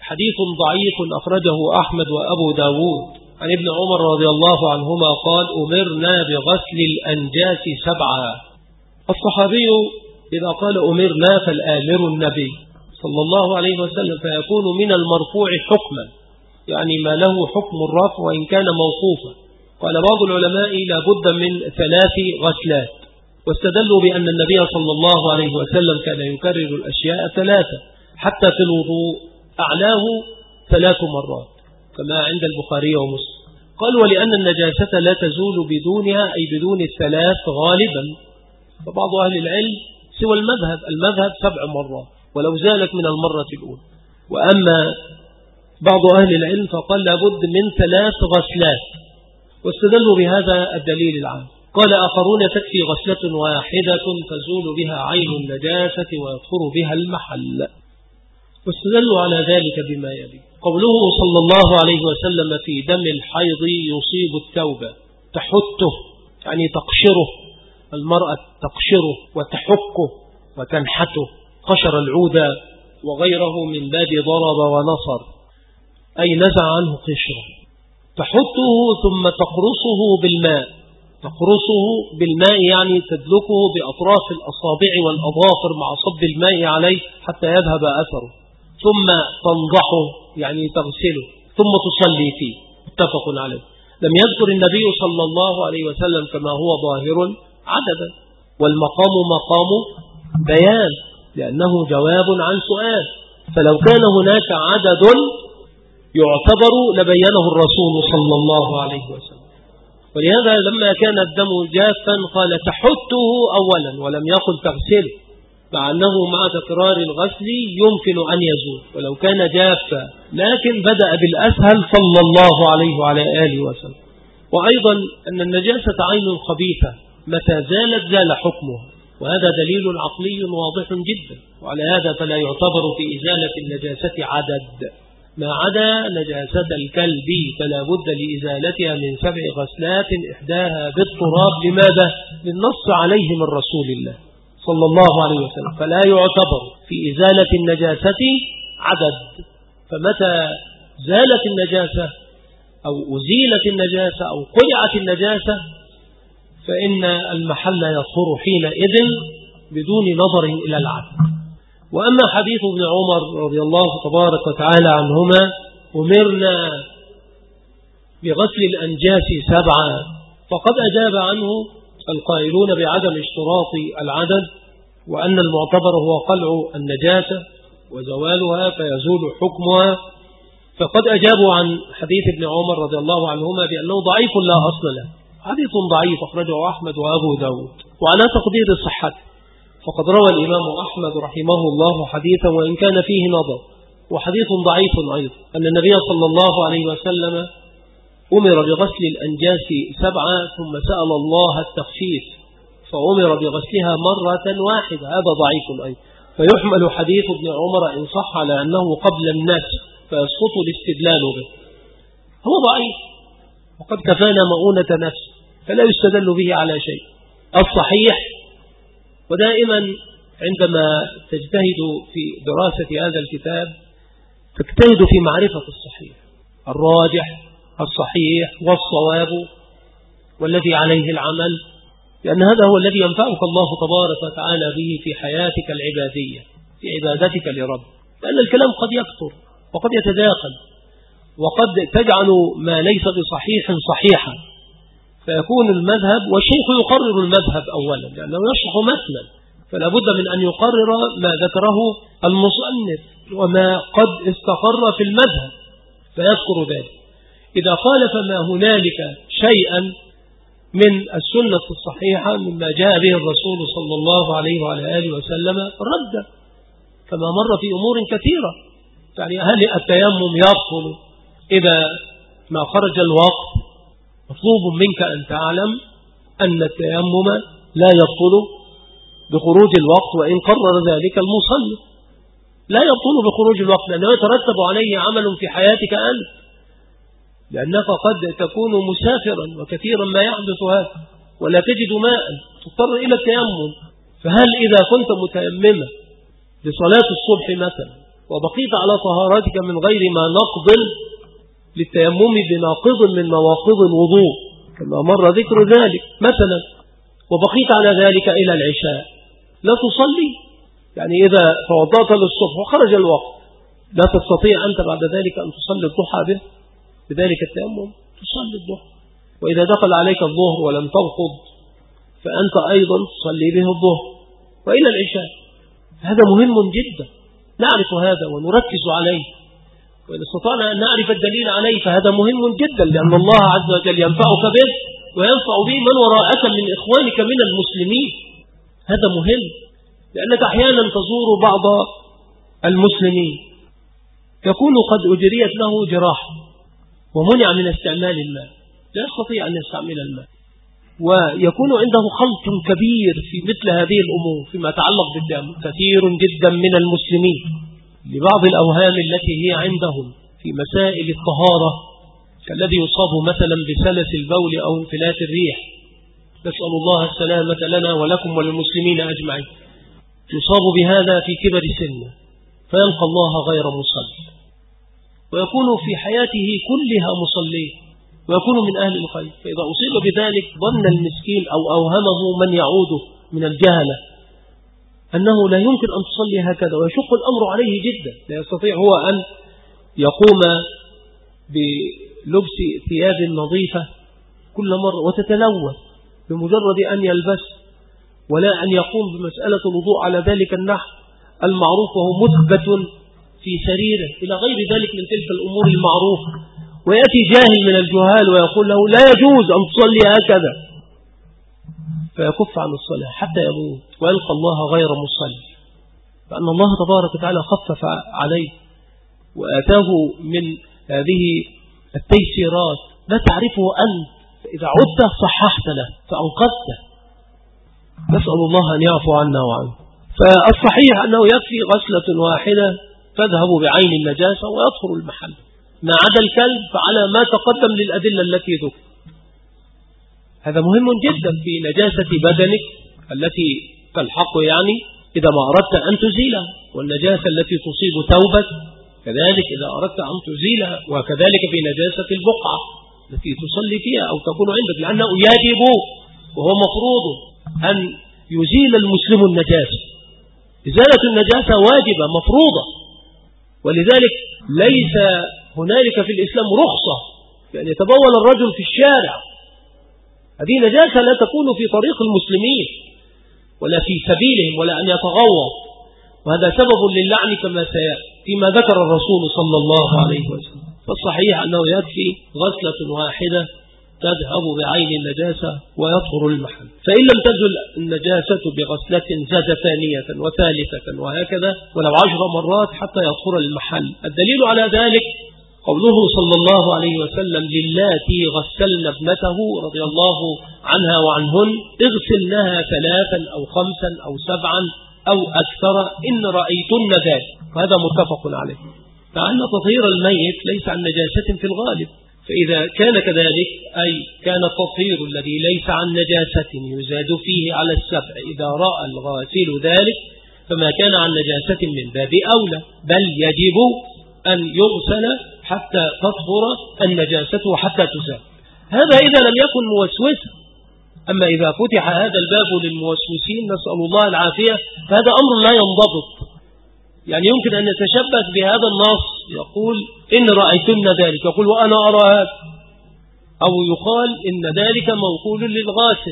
حديث ضعيف أخرجه أحمد وأبو داود عن ابن عمر رضي الله عنهما قال أمرنا بغسل الأنجاس 7. الصحابي إذا قال أمرنا فالآمر النبي صلى الله عليه وسلم، فيكون من المرفوع حكما، يعني ما له حكم الرفع وإن كان موقوفا. قال بعض العلماء لا بد من 3 غسلات، واستدلوا بأن النبي صلى الله عليه وسلم كان يكرر الأشياء 3 حتى في الوضوء أعلاه 3 مرات كما عند البخاري ومسلم. قال ولأن النجاسة لا تزول بدونها، أي بدون 3 غالبا. فبعض أهل العلم سوى المذهب 7 مرات ولو زالت من المرة الأولى. وأما بعض أهل العلم فقال لابد من 3 غسلات، واستدلوا بهذا الدليل العام. قال آخرون تكفي غسلة واحدة تزول بها عين النجاسة ويطهر بها المحل، واستدلوا على ذلك بما يلي. قوله صلى الله عليه وسلم في دم الحيض يصيب الثوب تحته، يعني تقشره، المرأة تقشره وتحكه وتنحته، قشر العود وغيره من باب ضرب ونصر، أي نزع عنه قشره. تحته ثم تقرصه بالماء، يعني تدلكه بأطراف الأصابع والأظافر مع صب الماء عليه حتى يذهب أثره، ثم تنضحه يعني تغسله، ثم تصلي فيه. متفق عليه. لم يذكر النبي صلى الله عليه وسلم كما هو ظاهر عددا، والمقام مقام بيان لأنه جواب عن سؤال، فلو كان هناك عدد يعتبر لبينه الرسول صلى الله عليه وسلم. ولهذا لما كان الدم جافا قال تحته أولا ولم يقل تغسله، مع أنه مع تكرار الغسل يمكن أن يزول ولو كان جافا، لكن بدأ بالأسهل صلى الله عليه وعلى آله وسلم. وأيضا أن النجاسة عين خبيثة، متى زالت زال حكمها، وهذا دليل عقلي واضح جدا. وعلى هذا فلا يعتبر في إزالة النجاسة عدد، ما عدا نجاسة الكلب فلا بد لإزالتها من 7 غسلات إحداها بالتراب. لماذا؟ للنص عليه من رسول الله صلى الله عليه وسلم، فلا يعتبر في إزالة النجاسة عدد. فمتى زالت النجاسة أو أزيلت النجاسة أو قلعت النجاسة فإن المحل يطهر حينئذ بدون نظر إلى العدد. وأما حديث ابن عمر رضي الله تبارك وتعالى عنهما أمرنا بغسل الأنجاس 7، فقد أجاب عنه القائلون بعدم اشتراط العدد، وأن المعتبر هو قلع النجاسة وزوالها فيزول حكمها. فقد أجابوا عن حديث ابن عمر رضي الله عنهما بأنه ضعيف لا أصل له، حديث ضعيف أخرجه أحمد وأبو داود. وعلى تقدير صحته فقد روى الإمام أحمد رحمه الله حديثا وإن كان فيه نظر، وحديث ضعيف أيضا، أن النبي صلى الله عليه وسلم أمر بغسل الأنجاس 7 ثم سأل الله التخفيف فأمر بغسلها مرة واحدة، هذا ضعيف أيضا. فيحمل حديث ابن عمر إن صح على أنه قبل النسخ فيسقط الاستدلال به. هو ضعيف وقد كفانا مؤونة نفس فلا يستدل به على شيء. الصحيح، ودائما عندما تجتهد في دراسة هذا الكتاب تجتهد في معرفة الصحيح الراجح الصحيح والصواب والذي عليه العمل، لأن هذا هو الذي ينفعك الله تبارك وتعالى به في حياتك العبادية، في عبادتك لرب. لأن الكلام قد يكثر وقد يتداخل وقد تجعل ما ليس بصحيح صحيحا، فيكون المذهب والشيخ يقرر المذهب أولا لأنه يشرح متنا، فلا بد من أن يقرر ما ذكره المصنف وما قد استقر في المذهب فيذكر ذلك. إذا خالف ما هنالك شيئا من السنة الصحيحة مما جاء به الرسول صلى الله عليه وعلى آله وسلم رد، كما مر في أمور كثيرة. يعني هل التيمم يبطل إذا ما خرج الوقت؟ مطلوب منك أن تعلم أن التيمم لا يبطل بخروج الوقت وإن قرر ذلك المصنف، لا يبطل بخروج الوقت لأنه يترتب عليه عمل في حياتك أنت، لأنك قد تكون مسافرا وكثيرا ما يحدث هذا ولا تجد ماء تضطر إلى التيمم. فهل إذا كنت متيمما لصلاة الصبح مثلا وبقيت على طهارتك من غير ما نقض للتيمم بناقض من نواقض الوضوء كما مر ذكر ذلك مثلا، وبقيت على ذلك إلى العشاء، لا تصلي، يعني إذا توضأت للصبح وخرج الوقت لا تستطيع أنت بعد ذلك أن تصلي الضحى به بذلك التيمم، تصلي الضحى. وإذا دخل عليك الظهر ولم تنقض فأنت أيضا تصلي به الظهر وإلى العشاء. هذا مهم جدا نعرف هذا ونركز عليه، وإذا استطعنا أن نعرف الدليل عليه فهذا مهم جدا، لأن الله عز وجل ينفعك به وينفع به من وراءك من إخوانك من المسلمين. هذا مهم، لأنك أحيانا تزور بعض المسلمين يكون قد أجريت له جراحة ومنع من استعمال الماء، لا يستطيع أن يستعمل الماء، ويكون عنده خلط كبير في مثل هذه الأمور فيما يتعلق بالدم. كثير جدا من المسلمين لبعض الأوهام التي هي عندهم في مسائل الطهارة، كالذي يصاب مثلا بسلس البول أو انفلات الريح، نسأل الله السلامة لنا ولكم وللمسلمين أجمعين، يصاب بهذا في كبر سنه فيلقى الله غير مصلي، ويكون في حياته كلها مصلي ويكون من أهل الخير، فإذا أصيب بذلك ظن المسكين أو أوهمه من يعوده من الجهلة أنه لا يمكن أن تصلي هكذا، ويشق الأمر عليه جدا، لا يستطيع هو أن يقوم بلبس ثياب نظيفة كل مرة وتتلوث بمجرد أن يلبس، ولا أن يقوم بمسألة الوضوء على ذلك النحو المعروف وهو مثبت في سريره إلى غير ذلك من تلك الأمور المعروفة، ويأتي جاهل من الجهال ويقول له لا يجوز أن تصلي هكذا، فيكف عن الصلاة حتى يموت ويلقى الله غير مصلي، فأن الله تبارك وتعالى خفف عليه وآتاه من هذه التيسيرات لا تعرفه أنت، فإذا عدت صححت له فأنقذته، نسأل الله أن يعفو عنا وعنه. فالصحيح أنه يكفي غسلة واحدة تذهب بعين النجاسة ويطهر المحل، ما عدا الكلب فعلى ما تقدم للأدلة التي ذكر. هذا مهم جدا في نجاسة بدنك التي تلحق، يعني إذا ما أردت أن تزيلها، والنجاسة التي تصيب ثوبك كذلك إذا أردت أن تزيلها، وكذلك في نجاسة البقعة التي تصلي فيها أو تكون عندك، لأنه يجب وهو مفروض أن يزيل المسلم النجاسة. إزالة النجاسة واجبة مفروضة، ولذلك ليس هنالك في الإسلام رخصة يعني يتبول الرجل في الشارع، هذه نجاسة لا تكون في طريق المسلمين ولا في سبيلهم، ولا أن يتغوط، وهذا سبب للعن كما سيأتي فيما ذكر الرسول صلى الله عليه وسلم. فالصحيح أنه يكفي غسلة واحدة تذهب بعين النجاسة ويطهر المحل، فإن لم تزل النجاسة بغسلة زاد ثانية وثالثة وهكذا ولو 10 مرات حتى يطهر المحل. الدليل على ذلك قوله صلى الله عليه وسلم للاتي غسلن ابنته رضي الله عنها وعنهن اغسلنها 3 أو 5 أو 7 أو أكثر إن رأيتن ذلك، وهذا متفق عليه، فأن تطهير الميت ليس عن نجاسة في الغالب، فإذا كان كذلك أي كان التطهير الذي ليس عن نجاسة يزاد فيه على 7 إذا رأى الغاسل ذلك، فما كان عن نجاسة من باب أولى، بل يجب أن يغسل حتى تطهر النجاسة وحتى تزال. هذا إذا لم يكن موسوسا، أما إذا فتح هذا الباب للموسوسين نسأل الله العافية فهذا أمر لا ينضبط، يعني يمكن أن يتشبث بهذا النص يقول إن رأيتن ذلك، يقول وأنا أرى هذا، أو يقال إن ذلك موكول للغاسل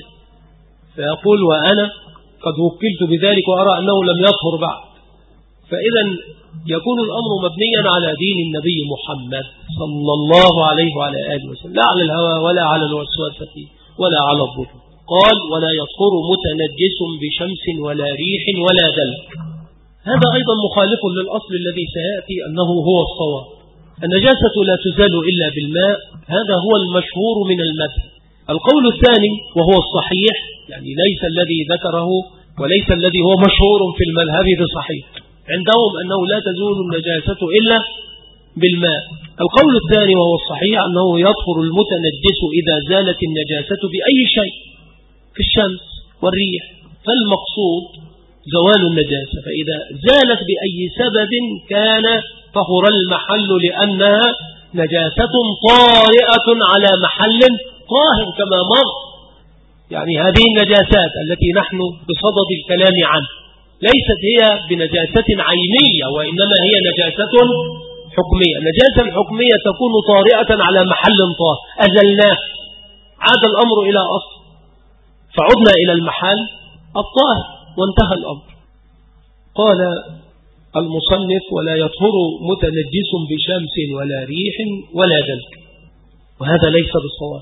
فيقول وأنا قد وكلت بذلك وأرى أنه لم يطهر بعد. فإذا يكون الأمر مبنيا على دين النبي محمد صلى الله عليه وعلى آله وسلم، لا على الهوى ولا على الوسوسة ولا على الظلم. قال ولا يطهر متنجس بشمس ولا ريح ولا دلك، هذا أيضا مخالف للأصل الذي سيأتي أنه هو الصواب، النجاسة لا تزال إلا بالماء، هذا هو المشهور من المذهب. القول الثاني وهو الصحيح، يعني ليس الذي ذكره وليس الذي هو مشهور في المذهب بصحيح، عندهم أنه لا تزول النجاسة إلا بالماء. القول الثاني وهو الصحيح أنه يطهر المتنجس إذا زالت النجاسة بأي شيء في الشمس والريح، فالمقصود زوال النجاسة، فإذا زالت بأي سبب كان طهر المحل لأنها نجاسة طارئة على محل طاهر كما مر. يعني هذه النجاسات التي نحن بصدد الكلام عنها ليست هي بنجاسة عينية، وإنما هي نجاسة حكمية. النجاسة الحكمية تكون طارئة على محل طاهر، أزلناه عاد الأمر إلى أصل، فعدنا إلى المحل الطاهر وانتهى الأمر. قال المصنف: ولا يطهر متنجس بشمس ولا ريح ولا دلك. وهذا ليس بالصواب،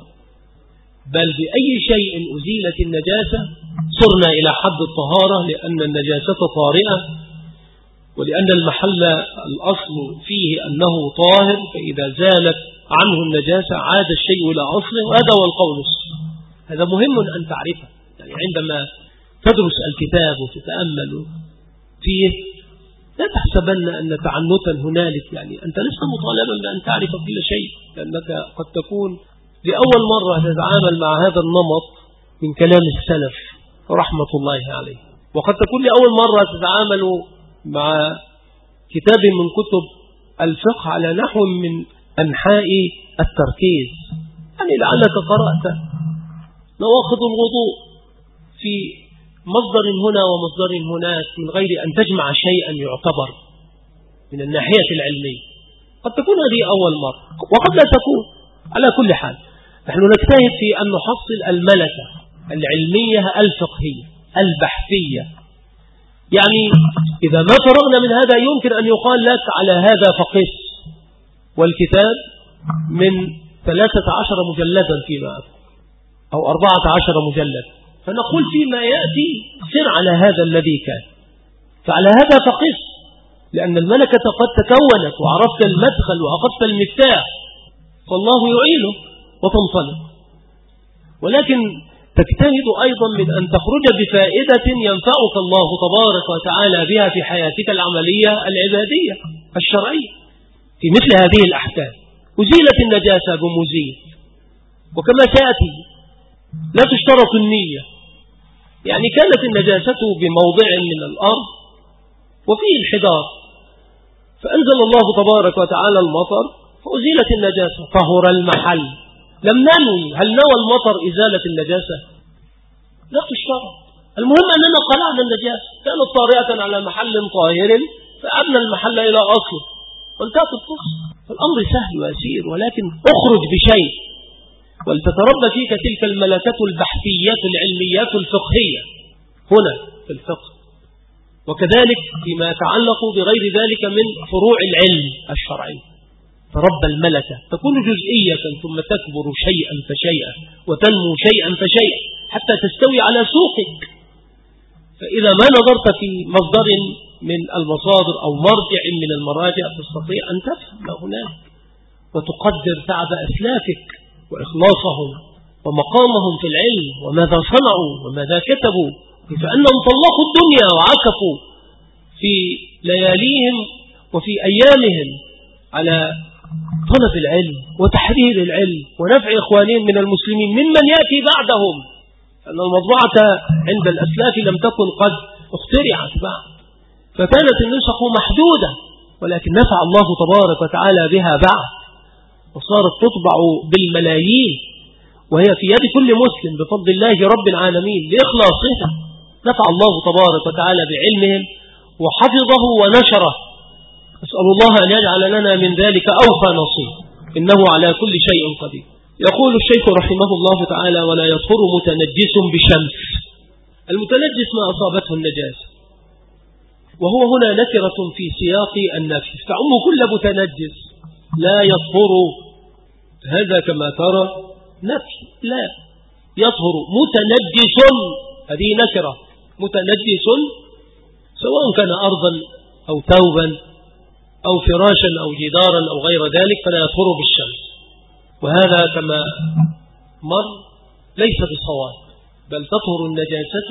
بل بأي شيء أزيلت النجاسة صرنا إلى حد الطهارة، لأن النجاسة طارئة، ولأن المحل الأصل فيه أنه طاهر، فإذا زالت عنه النجاسة عاد الشيء إلى أصله، وهذا هو القول الصحيح. هذا مهم أن تعرفه، يعني عندما تدرس الكتاب وتتأمل فيه لا تحسبن أن تعنتا هنالك، يعني أنت لست مطالبا بأن تعرف كل شيء، لأنك قد تكون لأول مرة تتعامل مع هذا النمط من كلام السلف رحمة الله عليه، وقد تكون لأول مرة تتعامل مع كتاب من كتب الفقه على نحو من أنحاء التركيز. يعني لعلك قرأت نواقض الوضوء في مصدر هنا ومصدر هناك من غير أن تجمع شيئا يعتبر من الناحية العلمية. قد تكون هذه أول مرة وقد لا تكون. على كل حال نحن نجتهد في أن نحصل الملكة العلمية الفقهية البحثية. يعني إذا ما فرغنا من هذا يمكن أن يقال لك على هذا فقس، والكتاب من 13 مجلدا فيما أذكر أو 14 مجلد، فنقول فيما يأتي سر على هذا الذي كان، فعلى هذا فقس، لأن الملكة قد تكونت وعرفت المدخل وأخذت المفتاح، فالله يعينك وتنطلق. ولكن تجتهد أيضا من أن تخرج بفائدة ينفعك الله تبارك وتعالى بها في حياتك العملية العبادية الشرعية في مثل هذه الأحكام. أزيلت النجاسة بمزيل، وكما سيأتي لا تشترط النية. يعني كانت النجاسة بموضع من الأرض وفيه انحدار، فأنزل الله تبارك وتعالى المطر فأزيلت النجاسة، طهر المحل. لم ننوي، هل نوى المطر إزالة النجاسة؟ لا تشترط، المهم أننا قلعنا النجاسة، كانت طارئة على محل طاهر فأبنى المحل إلى أصله وانتهت القصة. فالأمر سهل ويسير، ولكن أخرج بشيء ولتتربى فيك تلك الملكة البحثية العلميات الفقهية هنا في الفقه، وكذلك فيما يتعلق بغير ذلك من فروع العلم الشرعي. تربى الملكة تكون جزئية ثم تكبر شيئا فشيئا وتنمو شيئا فشيئا حتى تستوي على سوقك. فإذا ما نظرت في مصدر من المصادر أو مرجع من المراجع تستطيع أن تفهم ما هناك وتقدر تعب أسلافك وإخلاصهم ومقامهم في العلم وماذا صنعوا وماذا كتبوا، كيف أنهم طلقوا الدنيا وعكفوا في لياليهم وفي أيامهم على طلب العلم وتحرير العلم ونفع إخوانهم من المسلمين ممن يأتي بعدهم، أن المطبعة عند الأسلاف لم تكن قد اخترعت بعد، فكانت النسخ محدودة، ولكن نفع الله تبارك وتعالى بها بعد، وصارت تطبع بالملايين وهي في يد كل مسلم بفضل الله رب العالمين لإخلاصها. نفع الله تبارك وتعالى بعلمهم وحفظه ونشره. أسأل الله أن يجعل لنا من ذلك أوفى نصيب، إنه على كل شيء قدير. يقول الشيخ رحمه الله تعالى: ولا يطهر متنجس بشمس. المتنجس ما أصابته النجاسة، وهو هنا نكرة في سياق النفي تعم كل متنجس. لا يطهر هذا كما ترى نفي، لا يطهر متنجس، هذه نكرة. متنجس سواء كان أرضا أو ثوبا أو فراشا أو جدارا أو غير ذلك فلا يطهر بالشمس، وهذا كما مر ليس بصواب، بل تطهر النجاسة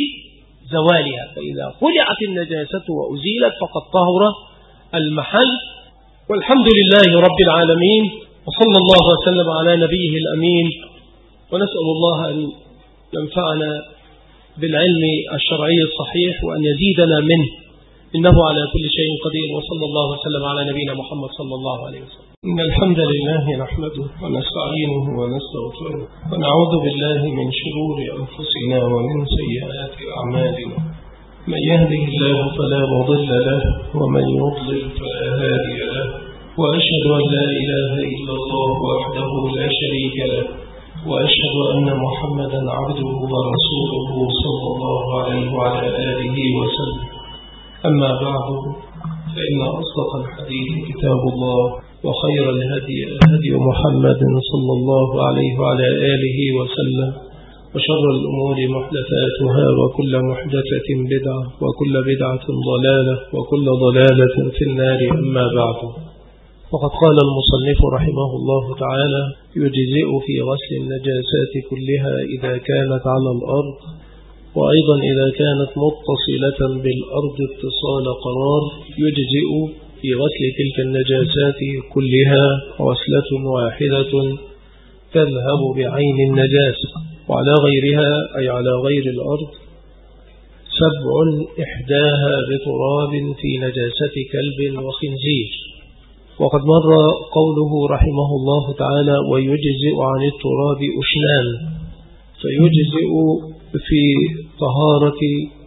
بزوالها، فإذا خلعت النجاسة وأزيلت فقد طهر المحل. والحمد لله رب العالمين، وصلى الله وسلم على نبيه الأمين، ونسأل الله أن ينفعنا بالعلم الشرعي الصحيح وأن يزيدنا منه، إنه على كل شيء قدير. وصلى الله وسلم على نبينا محمد صلى الله عليه وسلم. إن الحمد لله نحمده ونستعينه ونستغفره ونعوذ بالله من شرور أنفسنا ومن سيئات أعمالنا، من يهده الله فلا مضل له ومن يضلل فلا هادي له، وأشهد أن لا إله إلا الله وحده لا شريك له، وأشهد أن محمدا عبده ورسوله صلى الله عليه وعلى آله وسلم. أما بعد، فإن أصدق الحديث كتاب الله، وخير الهدي هدي محمد صلى الله عليه وعلى آله وسلم، وشر الأمور محدثاتها، وكل محدثة بدعة، وكل بدعة ضلالة، وكل ضلالة في النار. أما بعد، وقد قال المصنف رحمه الله تعالى: يجزئ في غسل النجاسات كلها إذا كانت على الأرض، وأيضا إذا كانت متصلة بالأرض اتصال قرار، يجزئ في غسل تلك النجاسات كلها غسلة واحدة تذهب بعين النجاسة، وعلى غيرها أي على غير الأرض 7 إحداها بتراب في نجاسة كلب وخنزير. وقد مر قوله رحمه الله تعالى: ويجزئ عن التراب أشنان، فيجزئ في طهارة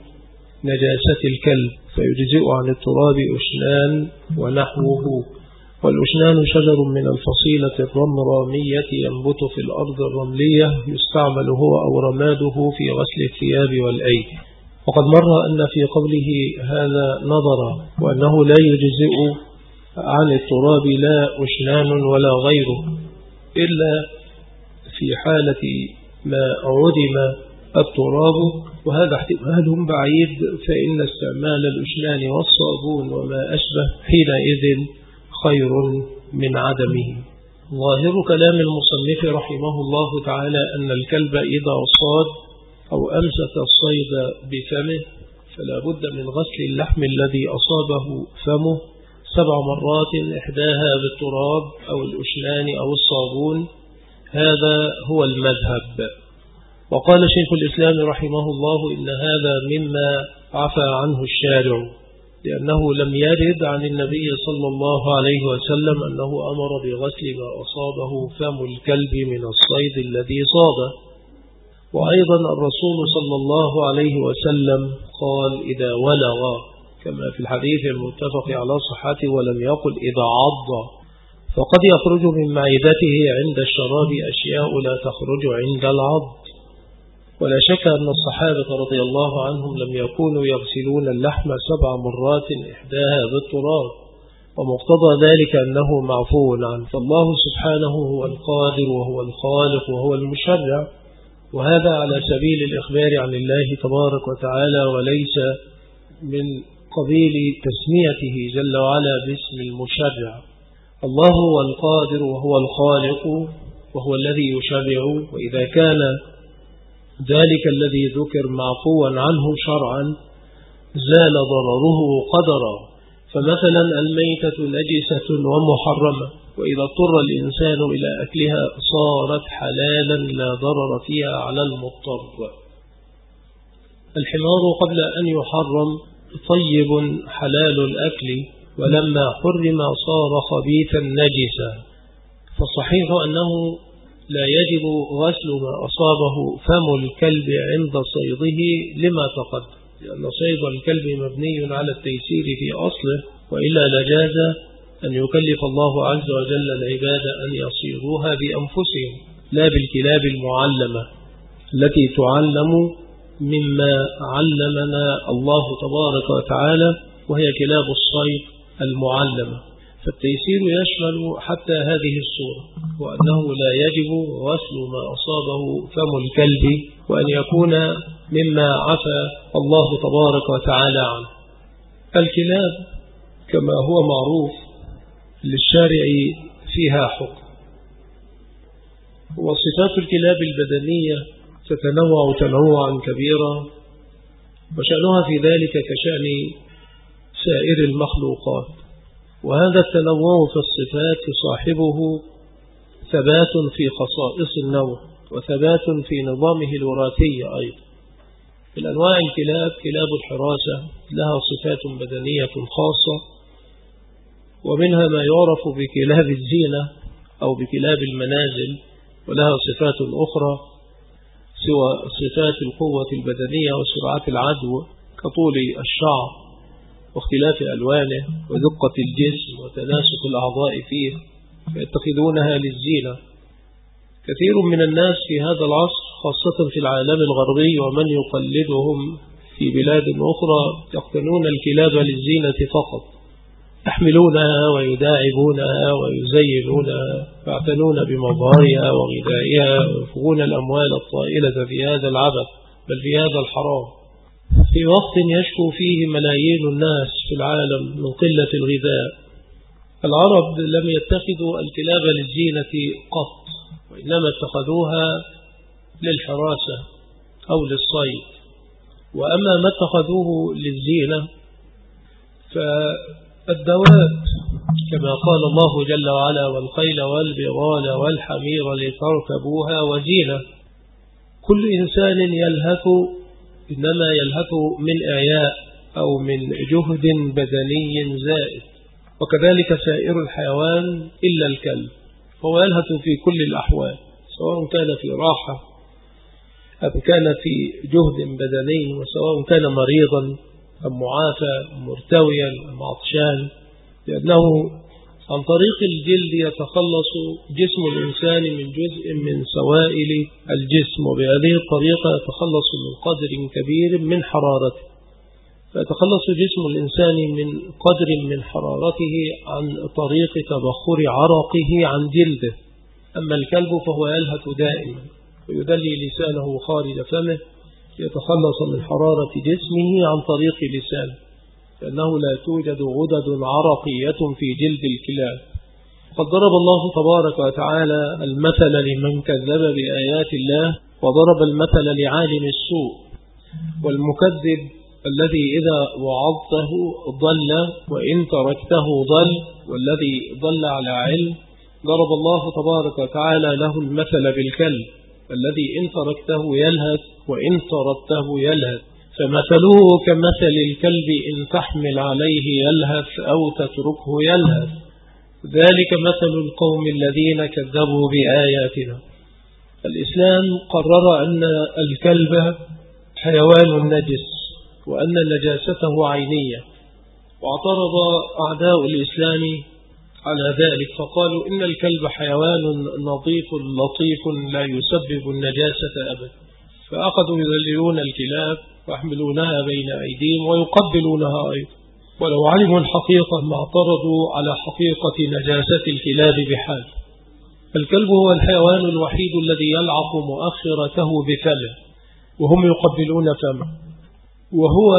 نجاسة الكلب، فيجزئ عن التراب أشنان ونحوه. والأشنان شجر من الفصيلة الرمرامية ينبت في الأرض الرملية، يستعمل هو أو رماده في غسل الثياب والأيدي. وقد مر أن في قوله هذا نظر، وأنه لا يجزئ عن التراب لا أشنان ولا غيره، إلا في حالة ما عدم التراب، وهذا احتمال بعيد، فإن استعمال الأشنان والصابون وما أشبه حينئذ خير من عدمه. ظاهر كلام المصنف رحمه الله تعالى أن الكلب إذا صاد أو أمسك الصيد بفمه فلا بد من غسل اللحم الذي أصابه فمه 7 مرات، إحداها بالتراب أو الأشنان أو الصابون. هذا هو المذهب. وقال شيخ الإسلام رحمه الله: إن هذا مما عفى عنه الشارع، لأنه لم يرد عن النبي صلى الله عليه وسلم أنه أمر بغسل ما أصابه فم الكلب من الصيد الذي صاده. وأيضا الرسول صلى الله عليه وسلم قال: إذا ولغ، كما في الحديث المتفق على صحته، ولم يقل إذا عض، فقد يخرج من معدته عند الشراب أشياء لا تخرج عند العض. ولا شك أن الصحابة رضي الله عنهم لم يكونوا يغسلون اللحم 7 مرات إحداها بالتراب، ومقتضى ذلك أنه معفو عنه، فالله سبحانه هو القادر وهو الخالق وهو المشرع، وهذا على سبيل الإخبار عن الله تبارك وتعالى، وليس من قبيل تسميته جل وعلا باسم المشرع. الله هو القادر وهو الخالق وهو الذي يشرع، وإذا كان ذلك الذي ذكر معفوا عنه شرعا زال ضرره قدرا. فمثلا الميتة نجسة ومحرمة، وإذا اضطر الإنسان إلى أكلها صارت حلالا لا ضرر فيها على المضطر. الحمار قبل أن يحرم طيب حلال الأكل، ولما حرم صار خبيثا نجسا. فالصحيح أنه لا يجب غسل ما أصابه فم الكلب عند صيده لما تقدم، لأن صيد الكلب مبني على التيسير في أصله، وإلا لجاز أن يكلف الله عز وجل العباد أن يصيدوها بأنفسهم، لا بالكلاب المعلمة التي تعلم مما علمنا الله تبارك وتعالى، وهي كلاب الصيد المعلمة. فالتيسير يشمل حتى هذه الصورة، وأنه لا يجب غسل ما أصابه فم الكلب، وأن يكون مما عفى الله تبارك وتعالى عنه. الكلاب كما هو معروف للشارع فيها حكم، وصفات الكلاب البدنية تتنوع تنوعا كبيرا، وشأنها في ذلك كشأن سائر المخلوقات. وهذا التنوع في الصفات صاحبه ثبات في خصائص النوع، وثبات في نظامه الوراثي أيضا. من أنواع الكلاب كلاب الحراسة، لها صفات بدنية خاصة، ومنها ما يعرف بكلاب الزينة أو بكلاب المنازل، ولها صفات أخرى سوى صفات القوة البدنية وسرعة العدو كطول الشعر واختلاف ألوانه ودقة الجسم وتناسق الأعضاء فيه، فيتخذونها للزينة. كثير من الناس في هذا العصر خاصة في العالم الغربي ومن يقلدهم في بلاد أخرى يقتنون الكلاب للزينة فقط، يحملونها ويداعبونها ويزينونها، يعتنون بمظهرها وغذائها وينفقون الأموال الطائلة في هذا العبث بل في هذا الحرام، في وقت يشكو فيه ملايين الناس في العالم من قلة الغذاء. العرب لم يتخذوا الكلاب للزينة قط، وإنما اتخذوها للحراسة أو للصيد. وأما ما اتخذوه للزينة فالدواب كما قال الله جل وعلا: والخيل والبغال والحمير لتركبوها وزينة. كل إنسان يلهث إنما يلهث من إعياء أو من جهد بدني زائد، وكذلك سائر الحيوان إلا الكلب، هو يلهث في كل الأحوال سواء كان في راحة أم كان في جهد بدني، وسواء كان مريضا أم معافى مرتويا أم عطشان، لأنه عن طريق الجلد يتخلص جسم الإنسان من جزء من سوائل الجسم، وبهذه الطريقة يتخلص من قدر كبير من حرارته، فيتخلص جسم الإنسان من قدر من حرارته عن طريق تبخر عرقه عن جلده. أما الكلب فهو يلهث دائما ويدلي لسانه خارج فمه يتخلص من حرارة جسمه عن طريق لسانه، لأنه لا توجد غدد عرقية في جلد الكلاب. قد ضرب الله تبارك وتعالى المثل لمن كذب بآيات الله، وضرب المثل لعالم السوء والمكذب الذي إذا وعظته ضل وإن تركته ضل، والذي ضل على علم. ضرب الله تبارك وتعالى له المثل بالكلب الذي إن تركته يلهث وإن طردته يلهث، فمثله كمثل الكلب إن تحمل عليه يلهث أو تتركه يلهث، ذلك مثل القوم الذين كذبوا بآياتنا. الإسلام قرر أن الكلب حيوان نجس وأن نجاسته عينية، واعترض أعداء الإسلام على ذلك فقالوا إن الكلب حيوان نظيف لطيف لا يسبب النجاسة أبدا، فأخذوا يذللون الكلاب ويحملونها بين أيديهم ويقبلونها أيضا، ولو علموا الحقيقة ما اعترضوا على حقيقة نجاسة الكلاب بحال. الكلب هو الحيوان الوحيد الذي يلعق مؤخرته بفمه وهم يقبلون فمه، وهو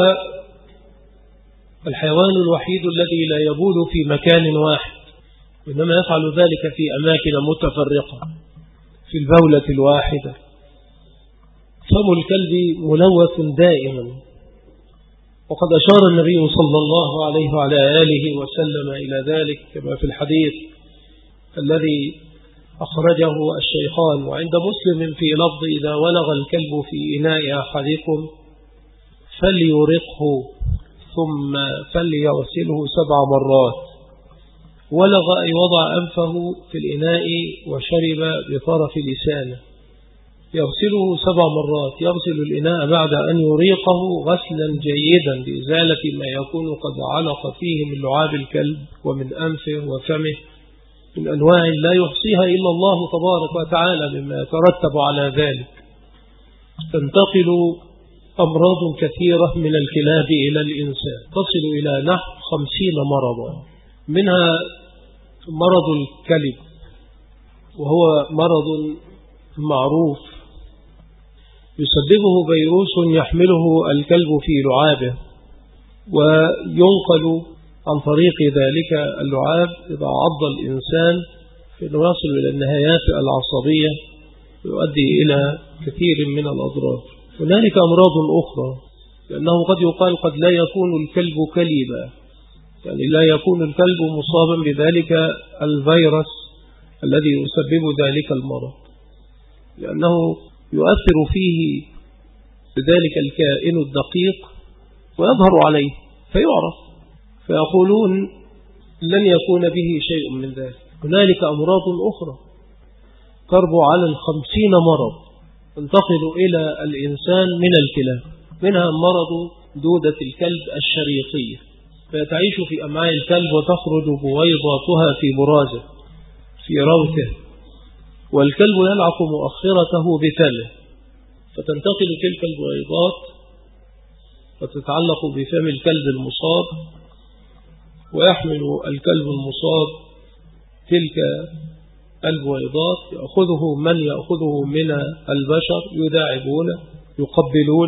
الحيوان الوحيد الذي لا يبول في مكان واحد، وإنما يفعل ذلك في أماكن متفرقة في البولة الواحدة. فم الكلب ملوث دائما، وقد أشار النبي صلى الله عليه وعلى آله وسلم إلى ذلك كما في الحديث الذي أخرجه الشيخان وعند مسلم في لفظ: إذا ولغ الكلب في إناء أحدكم فليرقه ثم فليغسله 7 مرات. ولغ أي وضع أنفه في الإناء وشرب بطرف لسانه، يغسله 7 مرات، يغسل الإناء بعد أن يريقه غسلا جيدا لإزالة ما يكون قد علق فيه من لعاب الكلب ومن أنفه وفمه من أنواع لا يحصيها إلا الله تبارك وتعالى مما يترتب على ذلك. تنتقل أمراض كثيرة من الكلاب إلى الإنسان تصل إلى نحو 50 مرضا، منها مرض الكلب وهو مرض معروف يسببه فيروس يحمله الكلب في لعابه، وينقل عن طريق ذلك اللعاب إذا عض الإنسان فإنه يصل إلى النهايات العصبية ويؤدي إلى كثير من الأضرار. هنالك أمراض أخرى، لأنه قد يقال قد لا يكون الكلب كلبا، يعني لا يكون الكلب مصابا بذلك الفيروس الذي يسبب ذلك المرض، لأنه يؤثر فيه ذلك الكائن الدقيق ويظهر عليه فيعرف، فيقولون لن يكون به شيء من ذلك. هنالك أمراض أخرى تربو على 50 مرض تنتقل إلى الإنسان من الكلاب، منها مرض دودة الكلب الشريطية، فتعيش في أمعاء الكلب وتخرج بويضاتها في برازه في روثه، والكلب يلعق مؤخرته بفمه، فتنتقل تلك البويضات وتتعلق بفم الكلب المصاب، ويحمل الكلب المصاب تلك البويضات، يأخذه من يأخذه من البشر، يداعبون يقبلون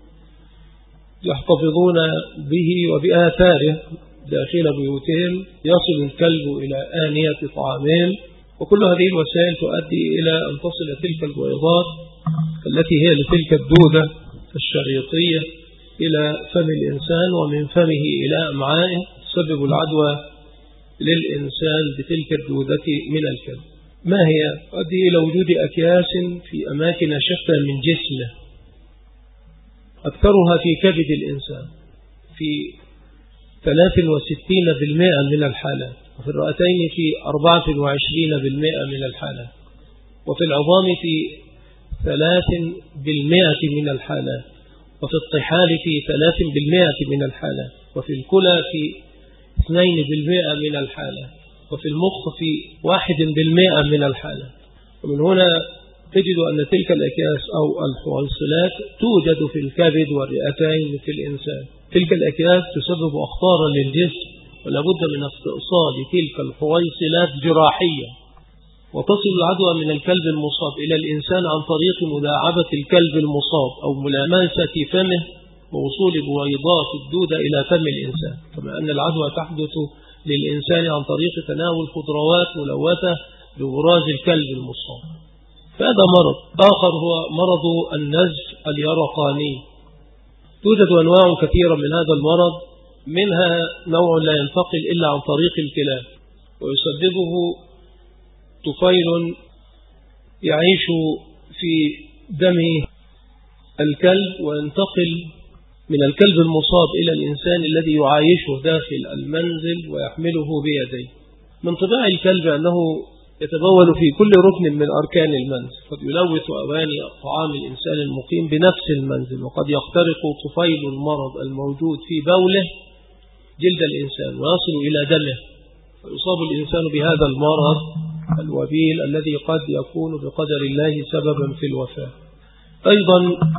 يحتفظون به وبآثاره داخل بيوتهم، يصل الكلب إلى آنية طعامهم، وكل هذه الوسائل تؤدي إلى أن تصل تلك البويضات التي هي لتلك الدودة الشريطية إلى فم الإنسان، ومن فمه إلى أمعائه، تسبب العدوى للإنسان بتلك الدودة من الكلب. ما هي؟ تؤدي إلى وجود أكياس في أماكن شتى من جسمه، أكثرها في كبد الإنسان في 63% من الحالات، وفي الرئتين في 24% من الحالات، وفي العظام في 3% من الحالات، وفي الطحال في 3% من الحالات، وفي الكلى في 2% من الحالات، وفي المخ في 1% من الحالات. ومن هنا تجد أن تلك الأكياس أو الحويصلات توجد في الكبد والرئتين في الإنسان. تلك الأكياس تسبب أخطارا للجسم، ولا بد من استئصال تلك الحويصلات جراحيا، وتصل العدوى من الكلب المصاب إلى الإنسان عن طريق مداعبة الكلب المصاب أو ملامسة فمه ووصول بويضات الدودة إلى فم الإنسان، كما أن العدوى تحدث للإنسان عن طريق تناول خضروات ملوثة ببراز الكلب المصاب. فهذا مرض آخر هو مرض النزف اليرقاني. توجد أنواع كثيرة من هذا المرض، منها نوع لا ينتقل إلا عن طريق الكلاب، ويسببه طفيل يعيش في دم الكلب، وينتقل من الكلب المصاب إلى الإنسان الذي يعايشه داخل المنزل ويحمله بيديه. من طباع الكلب أنه يتبول في كل ركن من أركان المنزل، قد يلوث أواني طعام الإنسان المقيم بنفس المنزل، وقد يخترق طفيل المرض الموجود في بوله جلد الإنسان ويصل إلى دمه، ويصاب الإنسان بهذا المرض الوبيل الذي قد يكون بقدر الله سببا في الوفاة. أيضا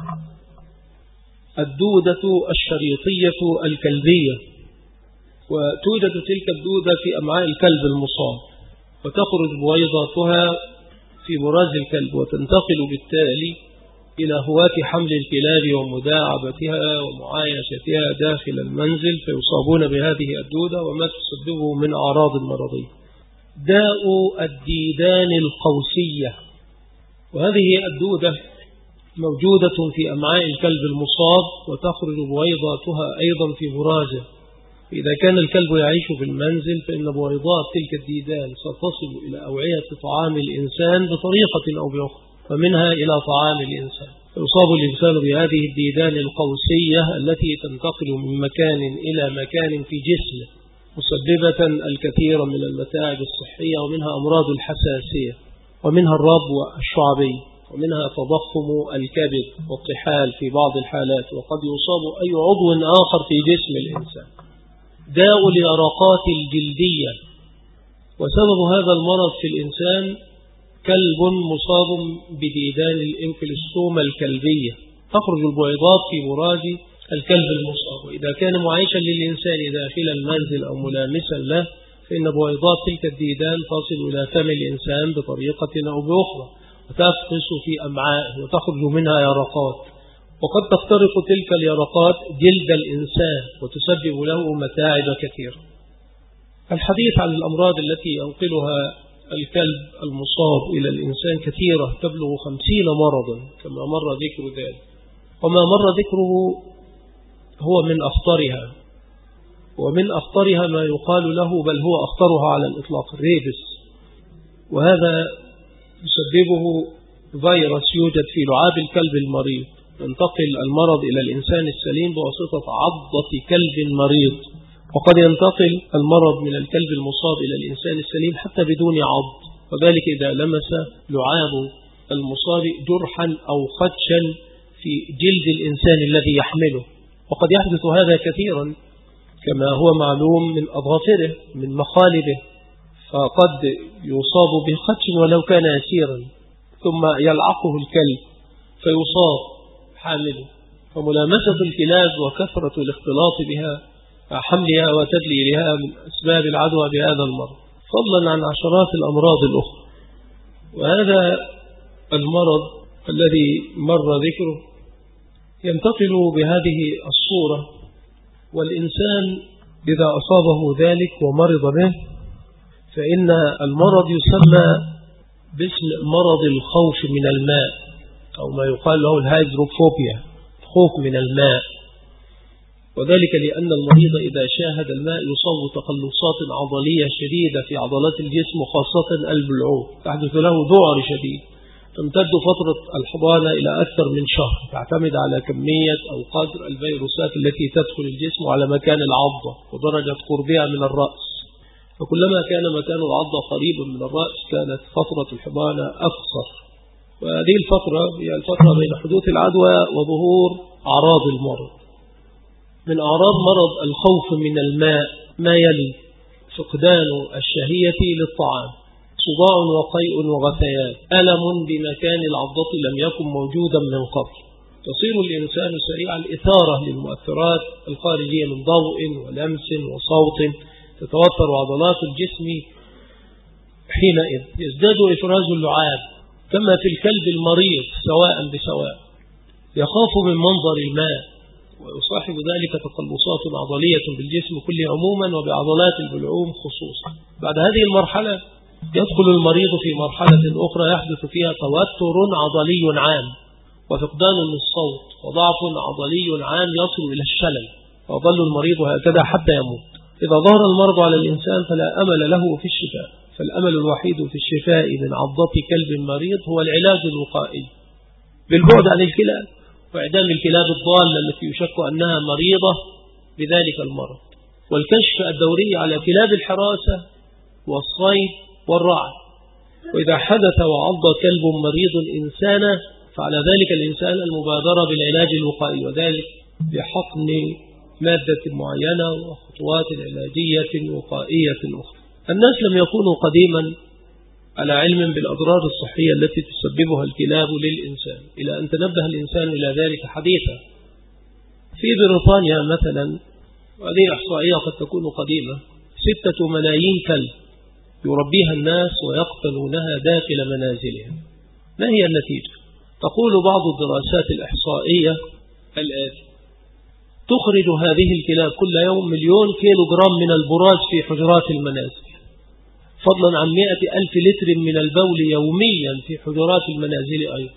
الدودة الشريطية الكلبية، وتوجد تلك الدودة في أمعاء الكلب المصاب، وتخرج بويضاتها في براز الكلب، وتنتقل بالتالي إلى هواة حمل الكلاب ومداعبتها ومعايشتها داخل المنزل، فيصابون بهذه الدودة وما تسببه من أعراض مرضية. داء الديدان القوسية، وهذه الدودة موجودة في أمعاء الكلب المصاب، وتخرج بويضاتها أيضا في برازه. إذا كان الكلب يعيش في المنزل فإن بويضات تلك الديدان ستصل إلى أوعية طعام الإنسان بطريقة أو بأخرى، ومنها إلى طعام الإنسان، فيصاب الإنسان بهذه الديدان القوسية التي تنتقل من مكان إلى مكان في جسمه، مسببة الكثير من المتاعب الصحية، ومنها أمراض الحساسية، ومنها الربو الشعبي، ومنها تضخم الكبد والطحال في بعض الحالات، وقد يصاب أي عضو آخر في جسم الإنسان. داء اليرقات الجلدية، وسبب هذا المرض في الإنسان كلب مصاب بديدان الإنفلسطومة الكلبية، تخرج البويضات في براز الكلب المصاب، وإذا كان معيشا للإنسان داخل المنزل أو ملامسا له فإن بويضات تلك الديدان تصل إلى فم الإنسان بطريقة أو بأخرى، وتفقس في أمعائه وتخرج منها يرقات، وقد تخترق تلك اليرقات جلد الإنسان وتسبب له متاعب كثيرة. الحديث عن الأمراض التي ينقلها الكلب المصاب إلى الإنسان كثيرة، تبلغ 50 مرضا كما مر ذكر ذلك، وما مر ذكره هو من أخطرها، ومن أخطرها ما يقال له بل هو أخطرها على الإطلاق الريبس، وهذا يسببه فيروس يوجد في لعاب الكلب المريض، ينتقل المرض إلى الإنسان السليم بواسطة عضة كلب مريض، وقد ينتقل المرض من الكلب المصاب إلى الإنسان السليم حتى بدون عض، وذلك إذا لمس لعاب المصاب جرحا أو خدشا في جلد الإنسان الذي يحمله. وقد يحدث هذا كثيرا كما هو معلوم من أظافره من مخالبه، فقد يصاب بخدش ولو كان يسيرا ثم يلعقه الكلب فيصاب حامله. فملامسة الكلاب وكثرة الاختلاط بها حملها وتدليلها من أسباب العدوى بهذا المرض، فضلا عن عشرات الأمراض الأخرى. وهذا المرض الذي مر ذكره ينتقل بهذه الصورة، والإنسان إذا أصابه ذلك ومرض به فإن المرض يسمى باسم مرض الخوف من الماء، أو ما يقال له الهيدروفوبيا، خوف من الماء. وذلك لأن المريض إذا شاهد الماء يصاب تقلصات عضلية شديدة في عضلات الجسم وخاصة البلعوم، تحدث له ذعر شديد، تمتد فترة الحضانة إلى أكثر من شهر، تعتمد على كمية أو قدر الفيروسات التي تدخل الجسم وعلى مكان العضة ودرجة قربها من الرأس. فكلما كان مكان العضة قريبا من الرأس كانت فترة الحضانة أقصر. وهذه الفترة هي الفترة بين حدوث العدوى وظهور أعراض المرض. من أعراض مرض الخوف من الماء ما يلي: فقدان الشهية للطعام، صداع وقيء وغثيان، ألم بمكان العضة لم يكن موجودا من قبل، تصير الإنسان سريع الإثارة للمؤثرات الخارجية من ضوء ولمس وصوت، تتوتر عضلات الجسم حينئذ، يزداد إفراز اللعاب كما في الكلب المريض سواء بسواء، يخاف من منظر الماء، ويصاحب ذلك تقلصات عضلية بالجسم كله عموما وبعضلات البلعوم خصوصا. بعد هذه المرحلة يدخل المريض في مرحلة أخرى يحدث فيها توتر عضلي عام وفقدان للصوت وضعف عضلي عام يصل إلى الشلل، ويظل المريض هكذا حتى يموت. إذا ظهر المرض على الإنسان فلا أمل له في الشفاء، فالأمل الوحيد في الشفاء من عضة كلب مريض هو العلاج الوقائي بالبعد عن الكلاب وإعدام الكلاب الضالة التي يشك أنها مريضة بذلك المرض، والكشف الدوري على كلاب الحراسة والصيد والرعي. وإذا حدث وعض كلب مريض إنسانا فعلى ذلك الإنسان المبادرة بالعلاج الوقائي، وذلك بحقن مادة معينة وخطوات علاجية وقائية أخرى. الناس لم يكونوا قديما على علم بالأضرار الصحية التي تسببها الكلاب للإنسان، إلى أن تنبه الإنسان إلى ذلك حديثا. في بريطانيا مثلا، وهذه إحصائية قد تكون قديمة، 6 ملايين كلب يربيها الناس ويقتلونها داخل منازلهم. ما هي النتيجة؟ تقول بعض الدراسات الإحصائية الآتي: تخرج هذه الكلاب كل يوم 1,000,000 كيلوغرام من البراز في حجرات المنازل، فضلا عن 100,000 لتر من البول يوميا في حجرات المنازل أيضا.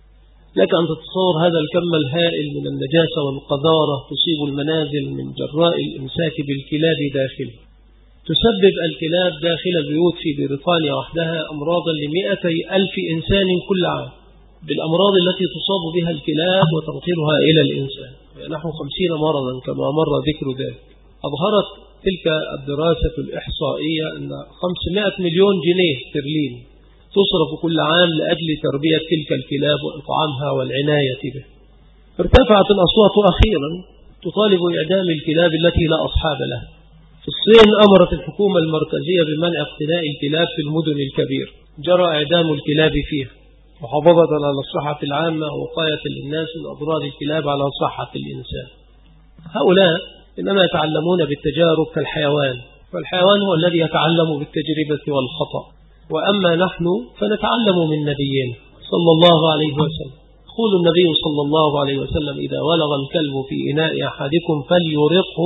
لك أن تتصور هذا الكم الهائل من النجاسة والقذارة تصيب المنازل من جراء الإمساك بالكلاب داخله. تسبب الكلاب داخل البيوت في بريطانيا وحدها أمراضا ل100,000 إنسان كل عام، بالأمراض التي تصاب بها الكلاب وتنقلها إلى الإنسان، نحو 50 مرضا كما مر ذكر ذلك. أظهرت تلك الدراسة الإحصائية أن 500 مليون جنيه استرليني تصرف كل عام لأجل تربية تلك الكلاب وإطعامها والعناية به. ارتفعت الأصوات أخيرا تطالب إعدام الكلاب التي لا أصحاب لها. في الصين أمرت الحكومة المركزية بمنع اقتناء الكلاب في المدن الكبيرة، جرى إعدام الكلاب فيها محافظة على الصحة العامة ووقاية للناس من أضرار الكلاب على صحة الإنسان. هؤلاء إنما يتعلمون بالتجارب كالحيوان، فالحيوان هو الذي يتعلم بالتجربة والخطأ، وأما نحن فنتعلم من نبينا صلى الله عليه وسلم. يقول النبي صلى الله عليه وسلم: إذا ولغ الكلب في إناء أحدكم فليرقه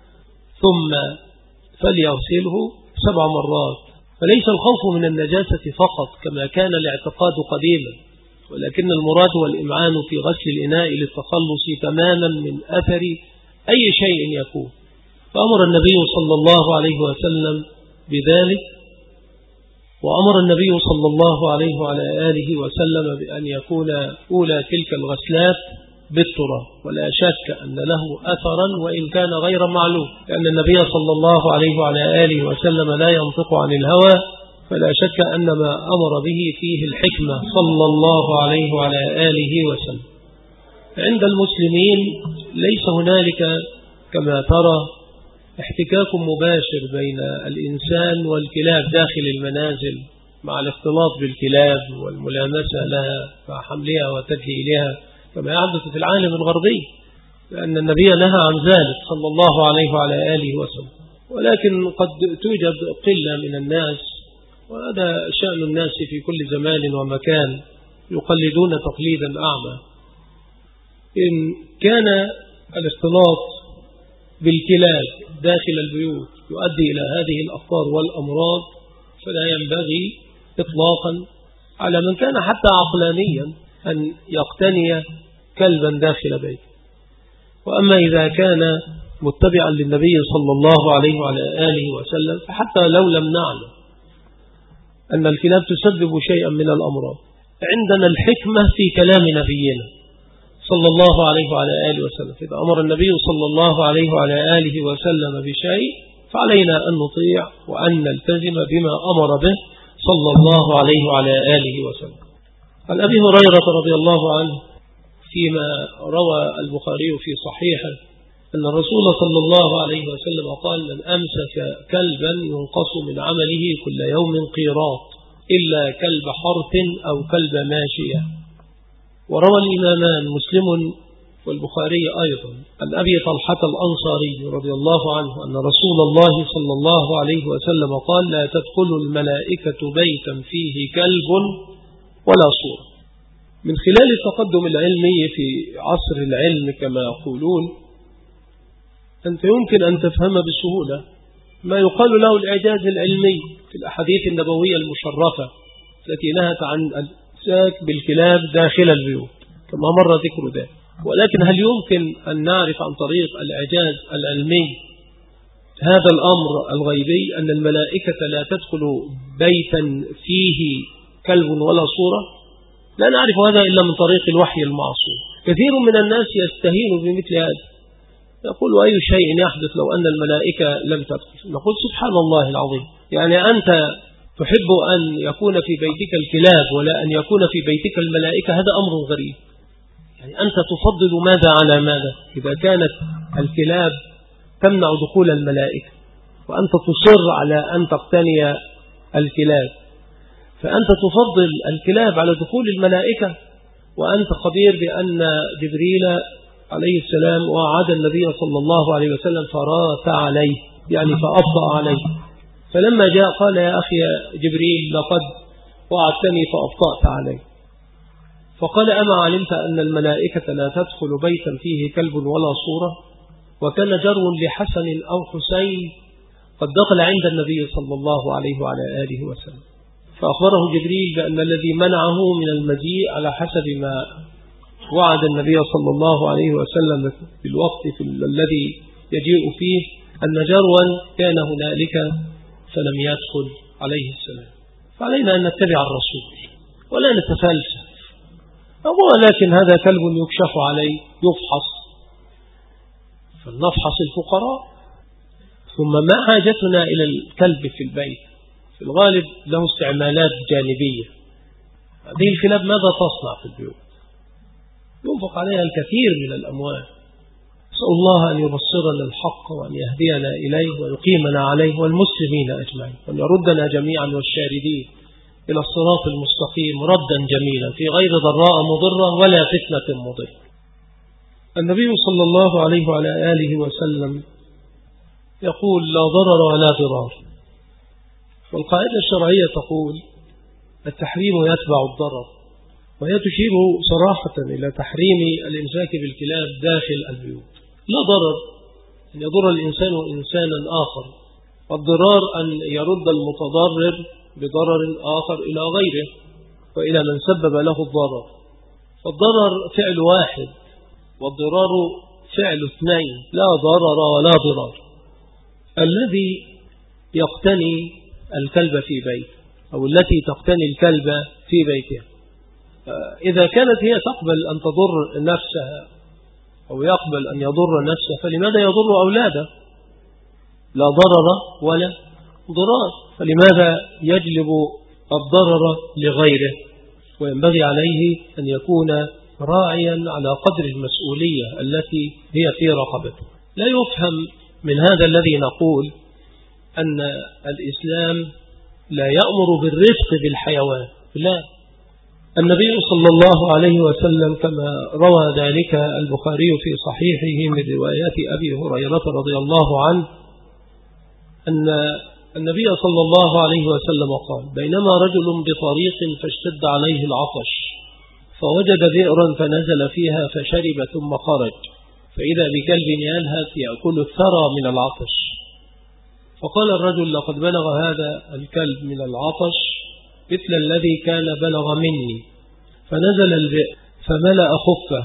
ثم فليغسله 7 مرات. فليس الخوف من النجاسة فقط كما كان الاعتقاد قديما، ولكن المراد هو الإمعان في غسل الإناء للتخلص تماما من أثر أي شيء يكون. فأمر النبي صلى الله عليه وسلم بذلك، وأمر النبي صلى الله عليه وعلى آله وسلم بأن يكون أولى تلك الغسلات بالتراب، ولا شك أن له أثرا وإن كان غير معلوم، لأن النبي صلى الله عليه وعلى آله وسلم لا ينطق عن الهوى، فلا شك أن ما أمر به فيه الحكمة صلى الله عليه وعلى آله وسلم. عند المسلمين ليس هنالك كما ترى احتكاك مباشر بين الإنسان والكلاب داخل المنازل، مع الاختلاط بالكلاب والملامسة لها مع حملها وتجهيلها كما يحدث في العالم الغربي، لأن النبي نهى عن ذلك صلى الله عليه وعلى آله وسلم. ولكن قد توجد قلة من الناس، وهذا شأن الناس في كل زمان ومكان، يقلدون تقليدا أعمى. إن كان الاختلاط بالكلاب داخل البيوت يؤدي إلى هذه الأخطار والأمراض، فلا ينبغي إطلاقا على من كان حتى عقلانيا أن يقتني كلبا داخل بيته. وأما إذا كان متبعا للنبي صلى الله عليه وعلى آله وسلم، فحتى لو لم نعلم أن الكلاب تسبب شيئا من الأمراض، عندنا الحكمة في كلام نبينا صلى الله عليه وعلى آله وسلم. إذا أمر النبي صلى الله عليه وعلى آله وسلم بشيء فعلينا أن نطيع وأن نلتزم بما أمر به صلى الله عليه وعلى آله وسلم. عن أبي هريرة رضي الله عنه فيما روى البخاري في صحيحه أن الرسول صلى الله عليه وسلم قال: من أمسك كلبا ينقص من عمله كل يوم قيراط إلا كلب حرث أو كلب ماشية. وروى الإمامان مسلم والبخاري أيضا عن أبي طلحة الأنصاري رضي الله عنه أن رسول الله صلى الله عليه وسلم قال: لا تدخل الملائكة بيتا فيه كلب ولا صورة. من خلال التقدم العلمي في عصر العلم كما يقولون، أنت يمكن أن تفهم بسهولة ما يقال له الإعجاز العلمي في الأحاديث النبوية المشرفة التي نهت عن الإمساك بالكلاب داخل البيوت كما مر ذكر ذلك. ولكن هل يمكن أن نعرف عن طريق الإعجاز العلمي هذا الأمر الغيبي، أن الملائكة لا تدخل بيتا فيه كلب ولا صورة؟ لا نعرف هذا إلا من طريق الوحي المعصوم. كثير من الناس يستهين بمثل هذا، يقول: أي شيء يحدث لو أن الملائكة لم تدخل؟ نقول: سبحان الله العظيم، يعني أنت تحب أن يكون في بيتك الكلاب ولا أن يكون في بيتك الملائكة؟ هذا أمر غريب. يعني أنت تفضل ماذا على ماذا؟ إذا كانت الكلاب تمنع دخول الملائكة وأنت تصر على أن تقتني الكلاب، فأنت تفضل الكلاب على دخول الملائكة، وأنت خبير بأن جبريل عليه السلام وعد النبي صلى الله عليه وسلم فرات عليه، يعني فأبطأ عليه. فلما جاء قال: يا أخي جبريل لقد وعدتني فأبطأت عليه. فقال: أما علمت أن الملائكة لا تدخل بيتا فيه كلب ولا صورة؟ وكان جرو لحسن أو حسين قد دخل عند النبي صلى الله عليه وعلى آله وسلم، فأخبره جبريل بأن الذي منعه من المجيء على حسب ما وعد النبي صلى الله عليه وسلم في الوقت الذي يجيء فيه أن جروا كان هنالك فلم يدخل عليه السلام. فعلينا أن نتبع الرسول ولا نتفلسف. ولكن هذا كلب يكشف عليه يفحص، فلنفحص الفقراء. ثم ما حاجتنا إلى الكلب في البيت؟ في الغالب له استعمالات جانبية. هذه الكلاب ماذا تصنع في البيوت؟ ينفق عليها الكثير من الأموال. نسأل الله أن يبصرنا الحق وأن يهدينا إليه ويقيمنا عليه والمسلمين أجمعين، وأن يردنا جميعا والشاردين إلى الصراط المستقيم ردا جميلا في غير ضراء مضرة ولا فتنة مضرة. النبي صلى الله عليه وعلى آله وسلم يقول: لا ضرر ولا ضرار. والقاعدة الشرعية تقول: التحريم يتبع الضرر، وهي تشير صراحة إلى تحريم الإمساك بالكلاب داخل البيوت. لا ضرر أن يضر الإنسان إنسانا آخر، والضرار أن يرد المتضرر بضرر آخر إلى غيره وإلى من سبب له الضرر. فالضرر فعل واحد والضرار فعل اثنين، لا ضرر ولا ضرار. الذي يقتني الكلب في بيت أو التي تقتني الكلب في بيتها، إذا كانت هي تقبل أن تضر نفسها أو يقبل أن يضر نفسه فلماذا يضر أولاده؟ لا ضرر ولا ضرار، فلماذا يجلب الضرر لغيره؟ وينبغي عليه أن يكون راعيا على قدر المسؤولية التي هي في رقبته. لا يفهم من هذا الذي نقول أن الإسلام لا يأمر بالرفق بالحيوان، لا. النبي صلى الله عليه وسلم كما روى ذلك البخاري في صحيحه من روايات أبي هريرة رضي الله عنه أن النبي صلى الله عليه وسلم قال: بينما رجل بطريق فاشتد عليه العطش فوجد بئرا فنزل فيها فشرب ثم خرج فإذا بكلب يلهث يأكل الثرى من العطش، فقال الرجل: لقد بلغ هذا الكلب من العطش مثل الذي كان بلغ مني، فنزل البئر فملأ خفه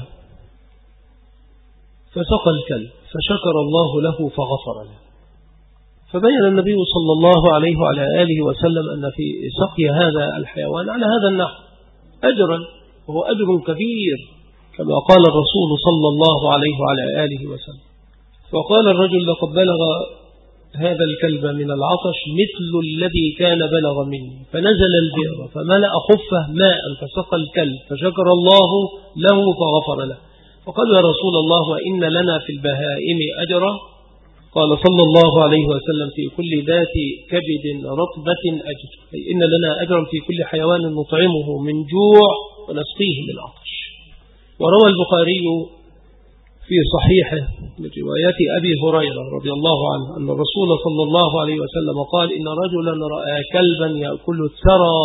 فسقى الكلب فشكر الله له فغفر له. فبين النبي صلى الله عليه وعلى آله وسلم أن في سقي هذا الحيوان على هذا النحو أجرا، وهو أجر كبير كما قال الرسول صلى الله عليه وعلى آله وسلم. فقال الرجل: لقد بلغ هذا الكلب من العطش مثل الذي كان بلغ مني، فنزل البئر فملأ خفه ماء فسقى الكلب فشكر الله له فغفر له. فقال: يا رسول الله وإن لنا في البهائم أجرا؟ قال صلى الله عليه وسلم: في كل ذات كبد رطبة أجر، أي إن لنا أجرا في كل حيوان نطعمه من جوع ونسقيه من عطش. وروى البخاري في صحيحه من روايات أبي هريرة رضي الله عنه أن الرسول صلى الله عليه وسلم قال: إن رجلا رأى كلبا يأكل الثرى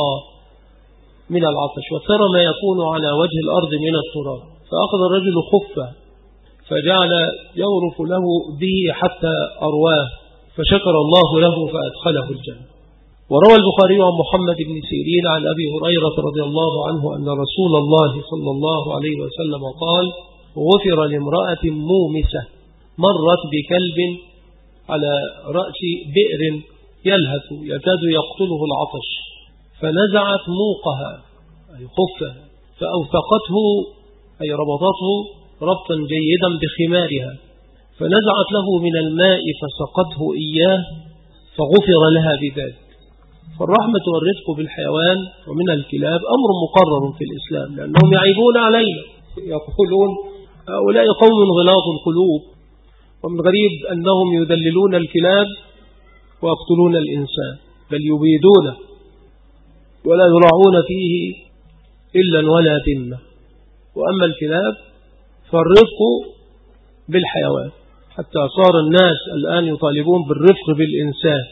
من العطش، والثرى ما يكون على وجه الأرض من التراب، فأخذ الرجل خفه فجعل يورف له به حتى أرواه فشكر الله له فأدخله الجنة. وروى البخاري عن محمد بن سيرين عن أبي هريرة رضي الله عنه أن رسول الله صلى الله عليه وسلم قال: غفر لامرأة مومسة مرت بكلب على رأس بئر يلهث يكاد يقتله العطش، فنزعت موقها أي خفه فأوثقته أي ربطته ربطا جيدا بخمارها، فنزعت له من الماء فسقته إياه فغفر لها بذلك. فالرحمة والرفق بالحيوان ومن الكلاب أمر مقرر في الإسلام، لأنهم يعيبون علينا، يقولون هؤلاء قوم غلاظ القلوب، ومن غريب أنهم يذللون الكلاب ويقتلون الإنسان، بل يبيدونه ولا يراعون فيه إلا ولا ذمة. وأما الكلاب فالرفق بالحيوان، حتى صار الناس الآن يطالبون بالرفق بالإنسان.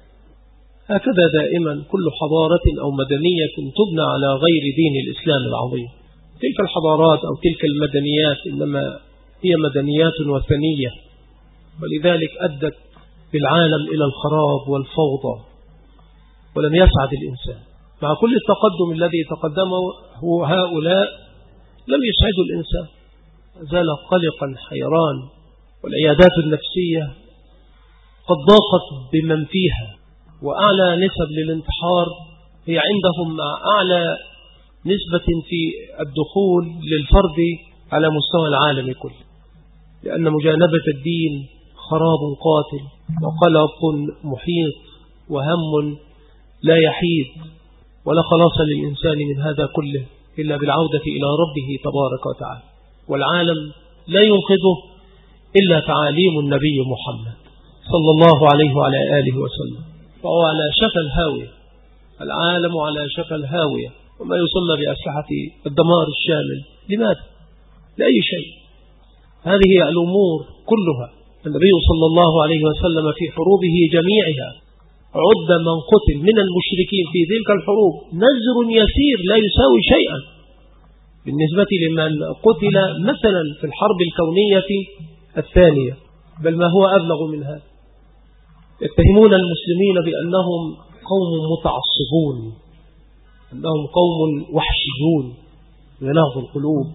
هكذا دائما كل حضارة أو مدنية تبنى على غير دين الإسلام العظيم. تلك الحضارات أو تلك المدنيات إنما هي مدنيات وثنية، ولذلك أدت بالعالم إلى الخراب والفوضى، ولم يسعد الإنسان مع كل التقدم الذي تقدمه هؤلاء، لم يسعدوا الإنسان، زال قلقا حيران، والعيادات النفسية قد ضاقت بمن فيها، وأعلى نسب للانتحار هي عندهم مع أعلى نسبة في الدخول للفرد على مستوى العالم كله، لأن مجانبة الدين خراب قاتل وقلق محيط وهم لا يحيد، ولا خلاص للإنسان من هذا كله إلا بالعودة إلى ربه تبارك وتعالى. والعالم لا ينقذه إلا تعاليم النبي محمد صلى الله عليه وعلى آله وسلم، فهو على شفا الهاوية، العالم على شفا الهاوية، وما يسمى بأسلحة الدمار الشامل. لماذا؟ لأي شيء. هذه الأمور كلها النبي صلى الله عليه وسلم في حروبه جميعها عد من قتل من المشركين في تلك الحروب نزر يسير لا يساوي شيئا بالنسبة لمن قتل مثلا في الحرب الكونية الثانية، بل ما هو أبلغ من هذا. يتهمون المسلمين بأنهم قوم متعصبون، أنهم قوم وحشيون غلاظ القلوب.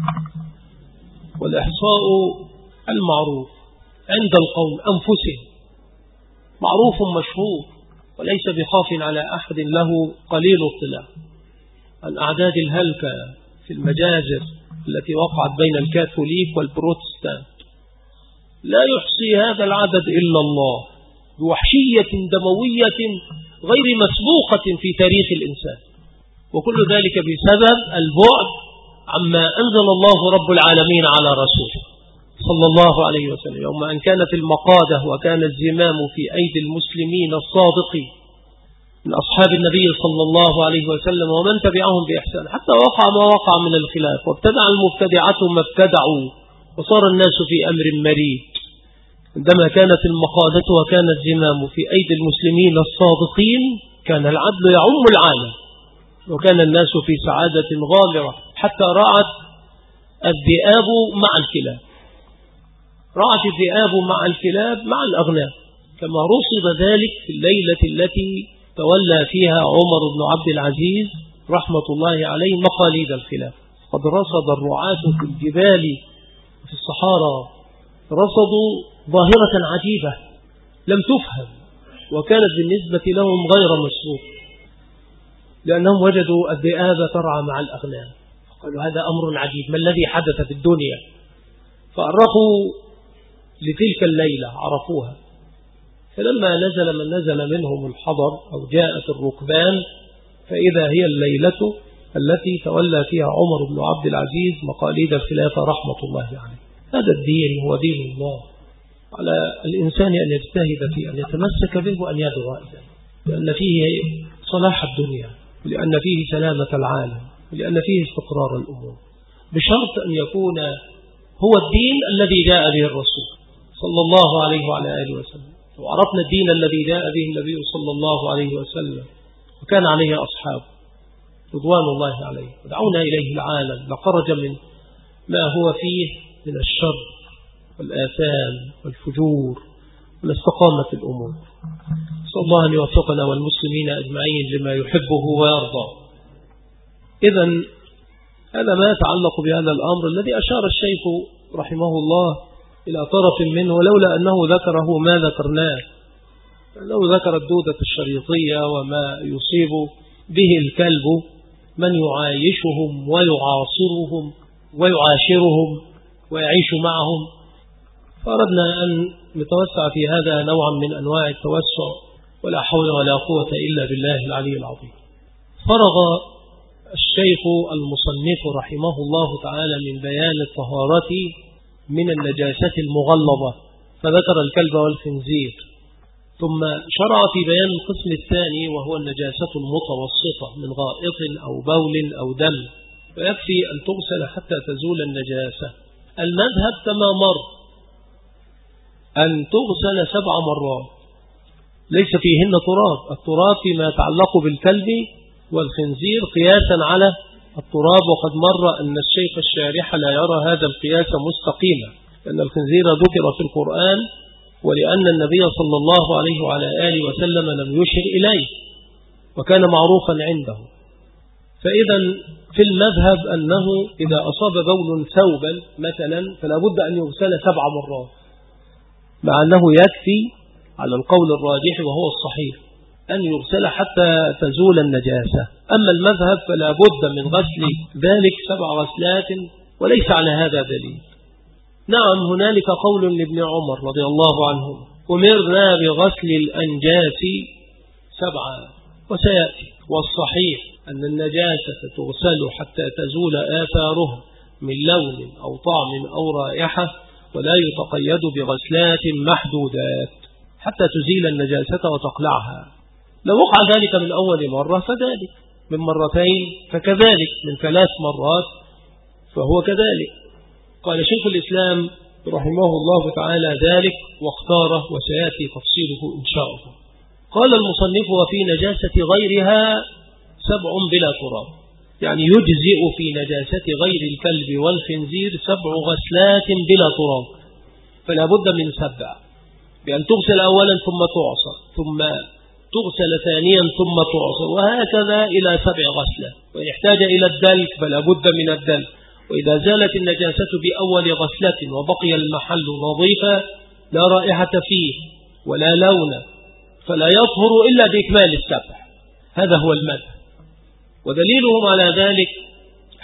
والإحصاء المعروف عند القوم أنفسهم معروف مشهور، وليس بخاف على أحد له قليل اطلاع عن أعداد الهلكة في المجازر التي وقعت بين الكاثوليك والبروتستانت. لا يحصي هذا العدد إلا الله، بوحشية دموية غير مسبوقة في تاريخ الإنسان، وكل ذلك بسبب البعد عما أنزل الله رب العالمين على رسوله صلى الله عليه وسلم، يوم أن كانت المقادة وكان الزمام في أيدي المسلمين الصادقين من أصحاب النبي صلى الله عليه وسلم ومن تبعهم بإحسان، حتى وقع ما وقع من الخلاف، وابتدع المبتدعة ما ابتدعوا، وصار الناس في أمر مريد. عندما كانت المقادة وكان الزمام في أيدي المسلمين الصادقين كان العدل يعم العالم، وكان الناس في سعادة غامرة، حتى رعت الذئاب مع الكلاب، رعت الذئاب مع الكلاب مع الأغنام، كما رصد ذلك في الليلة التي تولى فيها عمر بن عبد العزيز رحمة الله عليه مقاليد الخلاف. قد رصد الرعاة في الجبال وفي الصحارى، رصدوا ظاهرة عجيبة لم تفهم، وكانت بالنسبة لهم غير مسبوق، لأنهم وجدوا الذئاب ترعى مع الأغنام، قالوا هذا أمر عجيب، ما الذي حدث في الدنيا؟ فأرخوا لتلك الليلة، عرفوها، فلما نزل من نزل منهم الحضر أو جاءت الركبان، فإذا هي الليلة التي تولى فيها عمر بن عبد العزيز مقاليد الخلافة رحمة الله عليه. هذا الدين هو دين الله، على الإنسان أن يجتهد في أن يتمسك به وأن يدعو إليه، لأن فيه صلاح الدنيا، ولأن فيه سلامة العالم، ولأن فيه استقرار الأمور، بشرط أن يكون هو الدين الذي جاء به الرسول صلى الله عليه وعلى آله وسلم. وعرفنا الدين الذي جاء به النبي صلى الله عليه وسلم وكان عليه أصحابه رضوان الله عليه، ودعونا إليه العالم لخرج من ما هو فيه من الشر والآثام والفجور ولاستقامت الأمور. صلى الله أن يوفقنا والمسلمين أجمعين لما يحبه ويرضى. إذن هذا ما يتعلق بهذا الأمر الذي أشار الشيخ رحمه الله إلى طرف منه، ولولا أنه ذكره ما ذكرناه، لو ذكر الدودة الشريطية وما يصيب به الكلب من يعايشهم ويعاصرهم ويعاشرهم ويعيش معهم، فأردنا أن نتوسع في هذا نوعا من أنواع التوسع، ولا حول ولا قوة إلا بالله العلي العظيم. فرغ الشيخ المصنف رحمه الله تعالى من بيان الطهارة من النجاسة المغلظة، فذكر الكلب والخنزير، ثم شرع في بيان القسم الثاني وهو النجاسة المتوسطة من غائط أو بول أو دم، ويكفي أن تغسل حتى تزول النجاسة. المذهب كما مر أن تغسل 7 مرات ليس فيهن تراب، التراب فيما يتعلق بالكلب والخنزير قياسا على التراب، وقد مر أن الشيخ الشارح لا يرى هذا القياس مستقيما، لأن الخنزير ذكر في القرآن ولأن النبي صلى الله عليه وعلى آله وسلم لم يشر إليه وكان معروفا عنده. فإذا في المذهب أنه إذا أصاب بول ثوبا مثلا فلا بد أن يغسل 7 مرات، مع أنه يكفي على القول الراجح وهو الصحيح أن يغسل حتى تزول النجاسة. أما المذهب فلا بد من غسل ذلك 7 غسلات، وليس على هذا دليل. نعم هنالك قول لابن عمر رضي الله عنه أمرنا بغسل الأنجاس 7، وسيأتي، والصحيح أن النجاسة تغسل حتى تزول آثارها من لون أو طعم أو رائحة، ولا يتقيد بغسلات محدودات حتى تزيل النجاسة وتقلعها. لو وقع ذلك من أول مرة فذلك، من مرتين فكذلك، من 3 مرات فهو كذلك. قال شيخ الإسلام رحمه الله تعالى ذلك واختاره، وسيأتي تفصيله إن شاء الله. قال المصنف وفي نجاسة غيرها 7 بلا تراب، يعني يجزئ في نجاسة غير الكلب والخنزير 7 غسلات بلا تراب، فلا بد من 7، بأن تغسل أولا ثم تعصر، ثم تغسل ثانيا ثم تعصر، وهكذا إلى 7 غسلات. وإن احتاج إلى الدلك فلا بد من الدلك. وإذا زالت النجاسة بأول غسلة وبقي المحل نظيفا لا رائحة فيه ولا لون فلا يطهر إلا بإكمال 7. هذا هو المذهب، ودليلهم على ذلك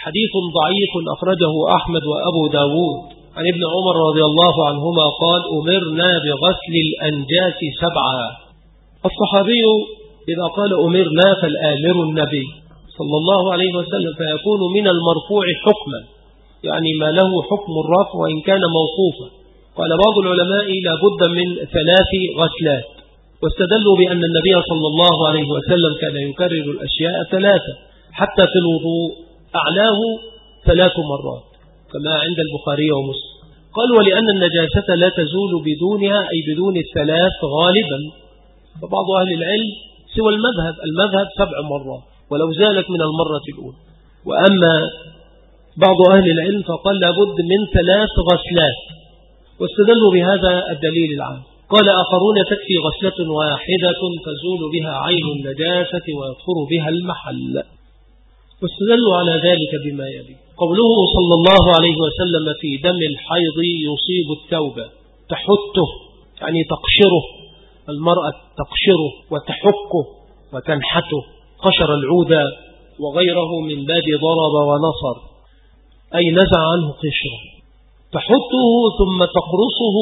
حديث ضعيف أخرجه أحمد وأبو داود عن ابن عمر رضي الله عنهما قال أمرنا بغسل الأنجاس 7. الصحابي إذا قال أمرنا فالآمر النبي صلى الله عليه وسلم، فيكون من المرفوع حكما، يعني ما له حكم الرفع وإن كان موقوفا. قال بعض العلماء لا بد من 3 غسلات، واستدلوا بأن النبي صلى الله عليه وسلم كان يكرر الأشياء 3 حتى في الوضوء أعلاه 3 مرات كما عند البخاري ومسلم. قال ولأن النجاسة لا تزول بدونها أي بدون 3 غالبا، فبعض أهل العلم سوى المذهب 7 مرات ولو زالت من المرة الأولى، وأما بعض أهل العلم فقال لابد من 3 غسلات، واستدلوا بهذا الدليل العام. قال آخرون تكفي غسلة واحدة تزول بها عين النجاسة ويطهر بها المحل، واستدلوا على ذلك بما يلي. قوله صلى الله عليه وسلم في دم الحيض يصيب الثوب تحته، يعني تقشره، المرأة تقشره وتحكه وتنحته، قشر العود وغيره من باب ضرب ونصر، أي نزع عنه قشره. تحته ثم تقرصه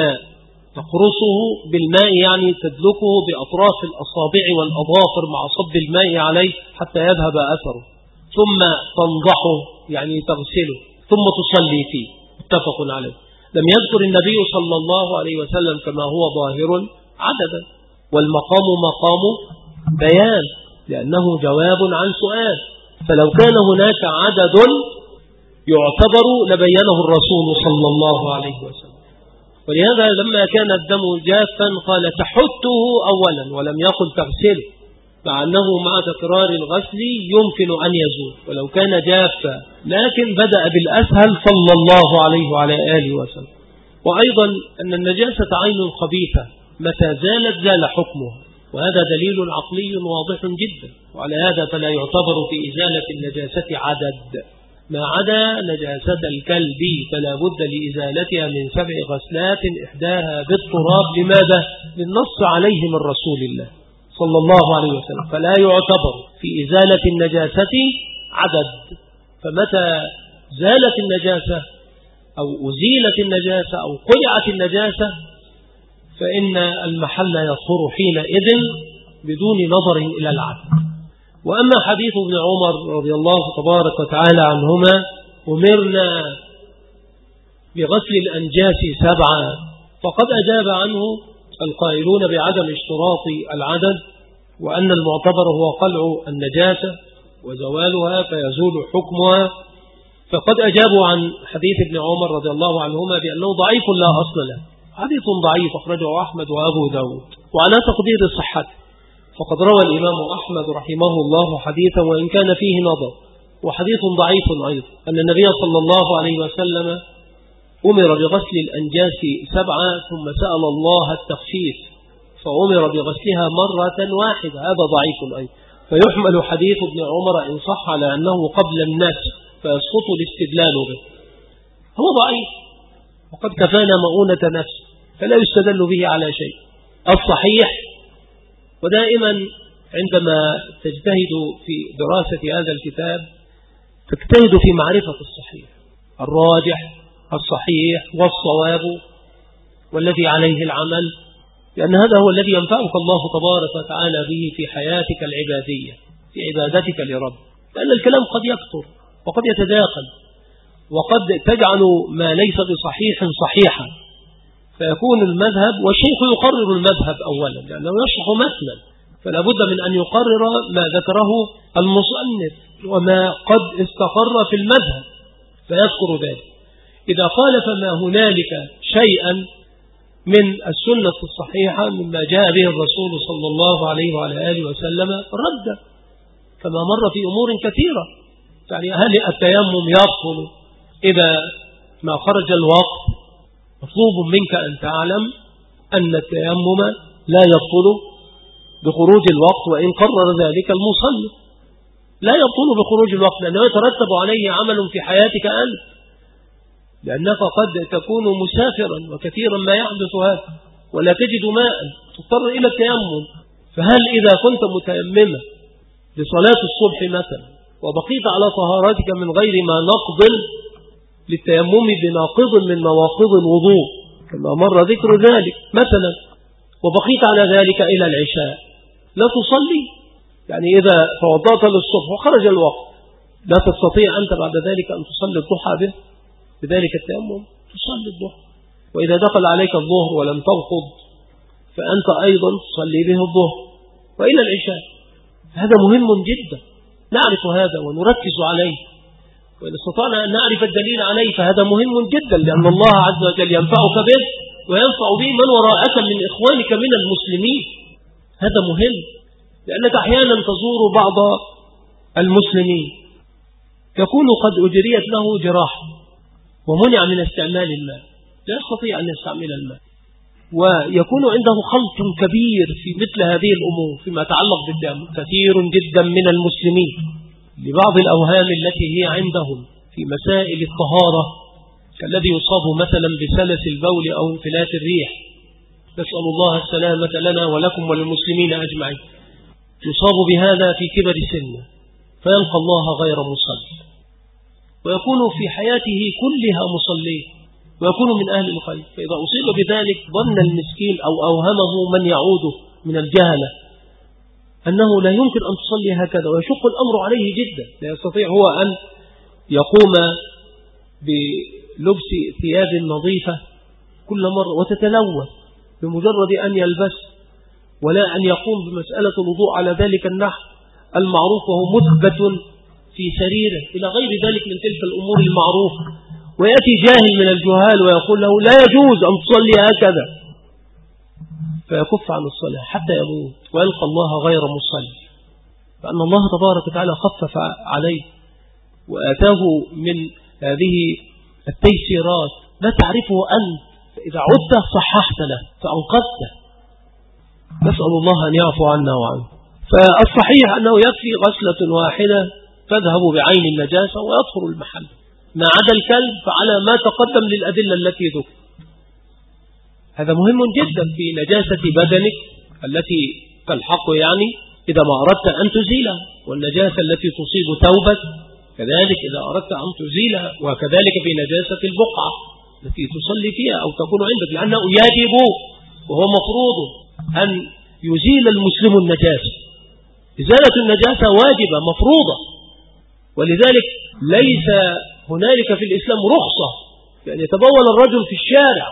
بالماء يعني تدلكه بأطراف الأصابع والأظافر مع صب الماء عليه حتى يذهب أثره، ثم تنضحه يعني تغسله، ثم تصلي فيه، متفق عليه. لم يذكر النبي صلى الله عليه وسلم كما هو ظاهر عددا، والمقام مقام بيان لأنه جواب عن سؤال، فلو كان هناك عدد يعتبر لبينه الرسول صلى الله عليه وسلم. ولهذا لما كان الدم جافا قال تحته أولا ولم يقل تغسله، مع أنه مع تكرار الغسل يمكن أن يزول ولو كان جافا، لكن بدأ بالأسهل صلى الله عليه وعلى آله وسلم. وأيضا أن النجاسة عين خبيثة متى زالت زال حكمها، وهذا دليل عقلي واضح جدا، وعلى هذا فلا يعتبر في إزالة النجاسة عدد، ما عدا نجاسة الكلب فلا بد لإزالتها من 7 غسلات إحداها بالتراب. لماذا؟ للنص عليه من رسول الله صلى الله عليه وسلم، فلا يعتبر في إزالة النجاسة عدد. فمتى زالت النجاسة أو أزيلت النجاسة أو قلعت النجاسة فإن المحل يطهر حينئذ بدون نظر إلى العدد. وأما حديث ابن عمر رضي الله تبارك وتعالى عنهما أمرنا بغسل الأنجاس 7، فقد أجاب عنه القائلون بعدم اشتراط العدد، وأن المعتبر هو قلع النجاسة وزوالها فيزول حكمها. فقد أجابوا عن حديث ابن عمر رضي الله عنهما بأنه ضعيف لا أصل له، حديث ضعيف أخرجه أحمد وأبو داود، وعلى تقدير صحته فقد روى الإمام أحمد رحمه الله حديثا وإن كان فيه نظر، وحديث ضعيف أيضا، أن النبي صلى الله عليه وسلم أمر بغسل الأنجاس 7 ثم سأل الله التخفيف فأمر بغسلها مرة واحدة، هذا ضعيف أيضا. فيحمل حديث ابن عمر إن صح على أنه قبل النسخ فيسقط الاستدلال به، هو ضعيف وقد كفانا مؤونة نفس فلا يستدل به على شيء. الصحيح، ودائما عندما تجتهد في دراسة هذا الكتاب تجتهد في معرفة الصحيح الراجح الصحيح والصواب والذي عليه العمل، لأن هذا هو الذي ينفعك الله تبارك وتعالى به في حياتك العبادية في عبادتك لرب، لأن الكلام قد يكثر وقد يتداخل وقد تجعل ما ليس بصحيح صحيحا، فيكون المذهب والشيخ يقرر المذهب أولا لأنه يشرح متنا، فلا بد من أن يقرر ما ذكره المصنف وما قد استقر في المذهب فيذكر ذلك. إذا خالف ما هنالك شيئا من السنة الصحيحة مما جاء به الرسول صلى الله عليه وعلى آله وسلم رد، كما مر في أمور كثيرة. يعني هل التيمم يبطل إذا ما خرج الوقت؟ مطلوب منك أن تعلم أن التيمم لا يبطل بخروج الوقت، وإن قرر ذلك المصنف لا يبطل بخروج الوقت، لأنه يترتب عليه عمل في حياتك أنت، لأنك قد تكون مسافرا وكثيرا ما يحدث هذا ولا تجد ماء تضطر إلى التيمم. فهل إذا كنت متيمما لصلاة الصبح مثلا وبقيت على طهارتك من غير ما نقض للتيمم بناقض من نواقض الوضوء كما مر ذكر ذلك مثلا، وبقيت على ذلك إلى العشاء، لا تصلي، يعني إذا توضأت للصبح وخرج الوقت لا تستطيع أنت بعد ذلك أن تصلي الضحى به بذلك التيمم، تصلي الضحى. وإذا دخل عليك الظهر ولم تنقض فأنت أيضا تصلي به الظهر وإلى العشاء. هذا مهم جدا نعرف هذا ونركز عليه، وإن استطعنا أن نعرف الدليل عليه فهذا مهم جدا، لأن الله عز وجل ينفعك به وينفع به من وراءك من إخوانك من المسلمين. هذا مهم، لأنك أحيانا تزور بعض المسلمين تكون قد أجريت له جراحة ومنع من استعمال الماء، لا يستطيع أن يستعمل الماء، ويكون عنده خلط كبير في مثل هذه الأمور فيما يتعلق بالدم. كثير جدا من المسلمين لبعض الأوهام التي هي عندهم في مسائل الطهارة، كالذي يصاب مثلا بسلس البول أو انفلات الريح، نسأل الله السلامة لنا ولكم وللمسلمين أجمعين، يصاب بهذا في كبر السن فيلقى الله غير مصلي، ويكون في حياته كلها مصلي ويكون من أهل الخير، فإذا أصيب بذلك ظن المسكين أو أوهمه من يعوده من الجهلة أنه لا يمكن أن تصلي هكذا، ويشق الأمر عليه جدا، لا يستطيع هو أن يقوم بلبس ثياب نظيفة كل مرة وتتلوث بمجرد أن يلبس، ولا أن يقوم بمسألة الوضوء على ذلك النحو المعروف وهو مثبت في سريره إلى غير ذلك من تلك الأمور المعروفة، ويأتي جاهل من الجهال ويقول له لا يجوز أن تصلي هكذا، فيكف عن الصلاة حتى يموت ويلقى الله غير مصلي، فأن الله تبارك وتعالى خفف عليه وآتاه من هذه التيسيرات لا تعرفه أنت، فإذا عدت صححت له فأنقذته، نسأل الله أن يعفو عنا وعنه. فالصحيح أنه يكفي غسلة واحدة تذهب بعين النجاسة ويطهر المحل، ما عدا الكلب فعلى ما تقدم للأدلة التي ذكر. هذا مهم جدا في نجاسة بدنك التي تلحق، يعني إذا ما أردت أن تزيلها، والنجاسة التي تصيب ثوبك كذلك إذا أردت أن تزيلها، وكذلك في نجاسة البقعة التي تصلي فيها أو تكون عندك، لأنه يجب وهو مفروض أن يزيل المسلم النجاسة. إزالة النجاسة واجبة مفروضة، ولذلك ليس هنالك في الإسلام رخصة يعني يتبول الرجل في الشارع،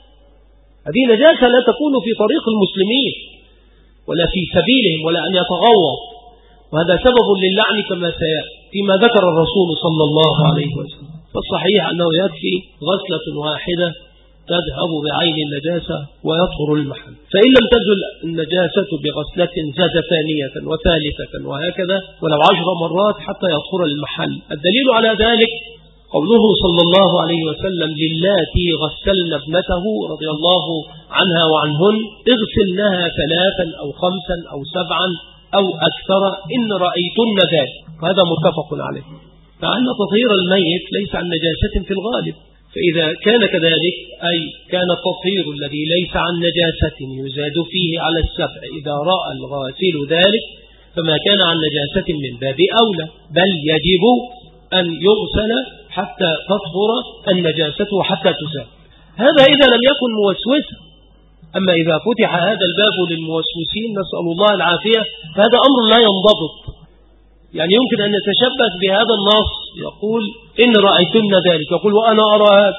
هذه نجاسة لا تكون في طريق المسلمين ولا في سبيلهم ولا أن يتغوط، وهذا سبب للعن كما سيأتي ما ذكر الرسول صلى الله عليه وسلم. فالصحيح أنه يكفي غسلة واحدة تذهب بعين النجاسة ويطهر المحل، فإن لم تزل النجاسة بغسلة زاد ثانية وثالثة وهكذا ولو 10 مرات حتى يطهر المحل. الدليل على ذلك قوله صلى الله عليه وسلم للاتي غسلن ابنته رضي الله عنها وعنهن اغسلنها 3 أو 5 أو 7 أو أكثر إن رأيتن ذلك، وهذا متفق عليه، فأن تطهير الميت ليس عن نجاسة في الغالب، فإذا كان كذلك أي كان التطهير الذي ليس عن نجاسة يزاد فيه على 7 إذا رأى الغاسل ذلك فما كان عن نجاسة من باب أولى، بل يجب أن يغسل حتى تطهر النجاسة وحتى تزال. هذا إذا لم يكن موسوسا، أما إذا فتح هذا الباب للموسوسين نسأل الله العافية فهذا أمر لا ينضبط، يعني يمكن أن يتشبث بهذا النص يقول إن رأيتن ذلك، يقول وأنا أرى هذا،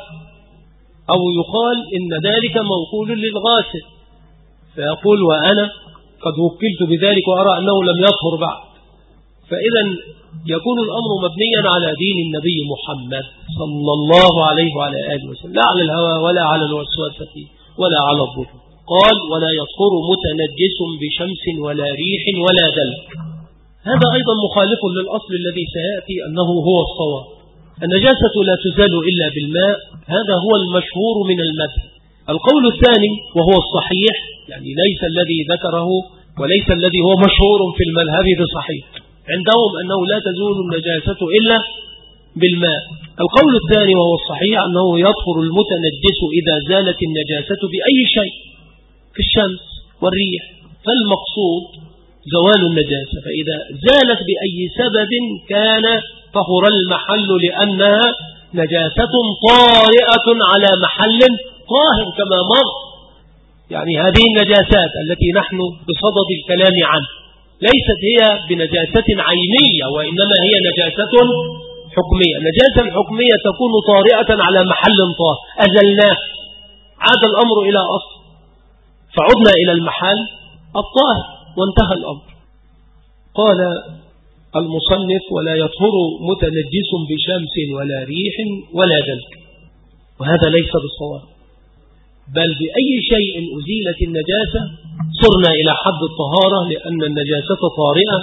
أو يقال إن ذلك موكول للغاسل فيقول وأنا قد وكلت بذلك وأرى أنه لم يطهر بعد. فإذا يكون الأمر مبنيا على دين النبي محمد صلى الله عليه وعلى آله وسلم، لا على الهوى ولا على الوسوسة ولا على الظلم. قال ولا يطهر متنجس بشمس ولا ريح ولا دلك، هذا أيضا مخالف للأصل الذي سيأتي أنه هو الصواب، النجاسة لا تزال إلا بالماء، هذا هو المشهور من المذهب. القول الثاني وهو الصحيح، يعني ليس الذي ذكره وليس الذي هو مشهور في المذهب بصحيح، عندهم أنه لا تزول النجاسة إلا بالماء. القول الثاني وهو الصحيح أنه يطهر المتنجس إذا زالت النجاسة بأي شيء في الشمس والريح، فالمقصود زوال النجاسة، فإذا زالت بأي سبب كان طهر المحل لأنها نجاسة طارئة على محل طاهر كما مر. يعني هذه النجاسات التي نحن بصدد الكلام عنها ليست هي بنجاسة عينية، وإنما هي نجاسة حكمية. النجاسة الحكمية تكون طارئة على محل طاهر، أزلناه عاد الأمر إلى أصل، فعدنا إلى المحل الطاهر وانتهى الأمر. قال المصنف: ولا يطهر متنجس بشمس ولا ريح ولا دلك. وهذا ليس بالصواب، بل بأي شيء أزيلت النجاسة صرنا إلى حد الطهارة، لأن النجاسة طارئة،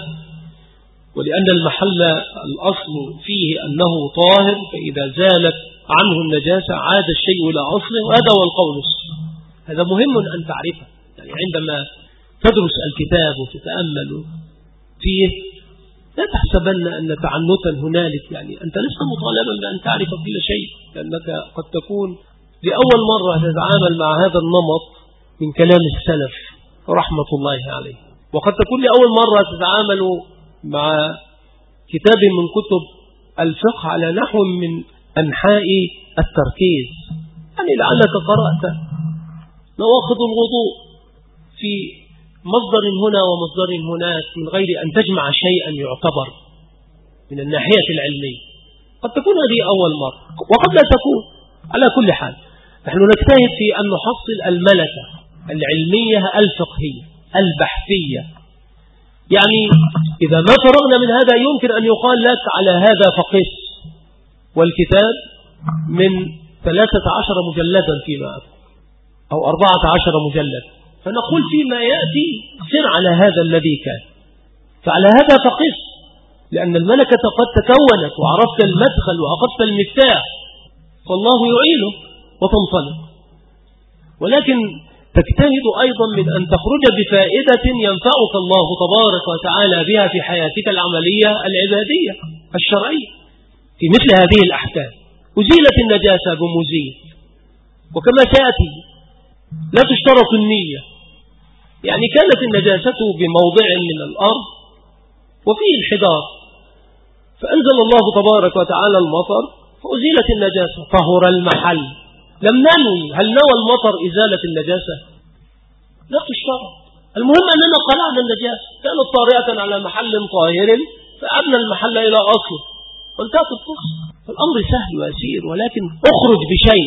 ولأن المحل الأصل فيه أنه طاهر، فإذا زالت عنه النجاسة عاد الشيء إلى أصله، وهذا هو القول الصحيح. هذا مهم أن تعرفه، يعني عندما تدرس الكتاب وتتأمل فيه لا تحسبن أن تعنتا هنالك، يعني أنت لست مطالبا بأن تعرف كل شيء، لأنك قد تكون لأول مرة تتعامل مع هذا النمط من كلام السلف رحمة الله عليه، وقد تكون لأول مرة تتعامل مع كتاب من كتب الفقه على نحو من أنحاء التركيز. يعني لعلك قرأت نواقض الوضوء في مصدر هنا ومصدر هناك من غير أن تجمع شيئا يعتبر من الناحية العلمية. قد تكون هذه أول مرة وقد لا تكون. على كل حال نحن نجتهد في أن نحصل الملكة العلمية الفقهية البحثية. يعني إذا ما فرغنا من هذا يمكن أن يقال لك على هذا فقس، والكتاب من 13 مجلدا فيما أذكر أو 14 مجلد، فنقول فيما يأتي سر على هذا الذي كان، فعلى هذا فقس، لأن الملكة قد تكونت وعرفت المدخل وأخذت المفتاح، فالله يعينك وتنطلق. ولكن تجتهد أيضا من أن تخرج بفائدة ينفعك الله تبارك وتعالى بها في حياتك العملية العبادية الشرعية في مثل هذه الأحكام. أزيلت النجاسة بمزيل، وكما سيأتي لا تشترط النية. يعني كانت النجاسة بموضع من الأرض وفيه انحدار، فأنزل الله تبارك وتعالى المطر فأزيلت النجاسة، طهر المحل. لم ننوي، هل نوى المطر إزالة النجاسة؟ لا تشترط، المهم أننا قلعنا النجاسة، كانت طارئة على محل طاهر فأبنى المحل إلى أصله وانتهت القصة. فالأمر سهل ويسير، ولكن أخرج بشيء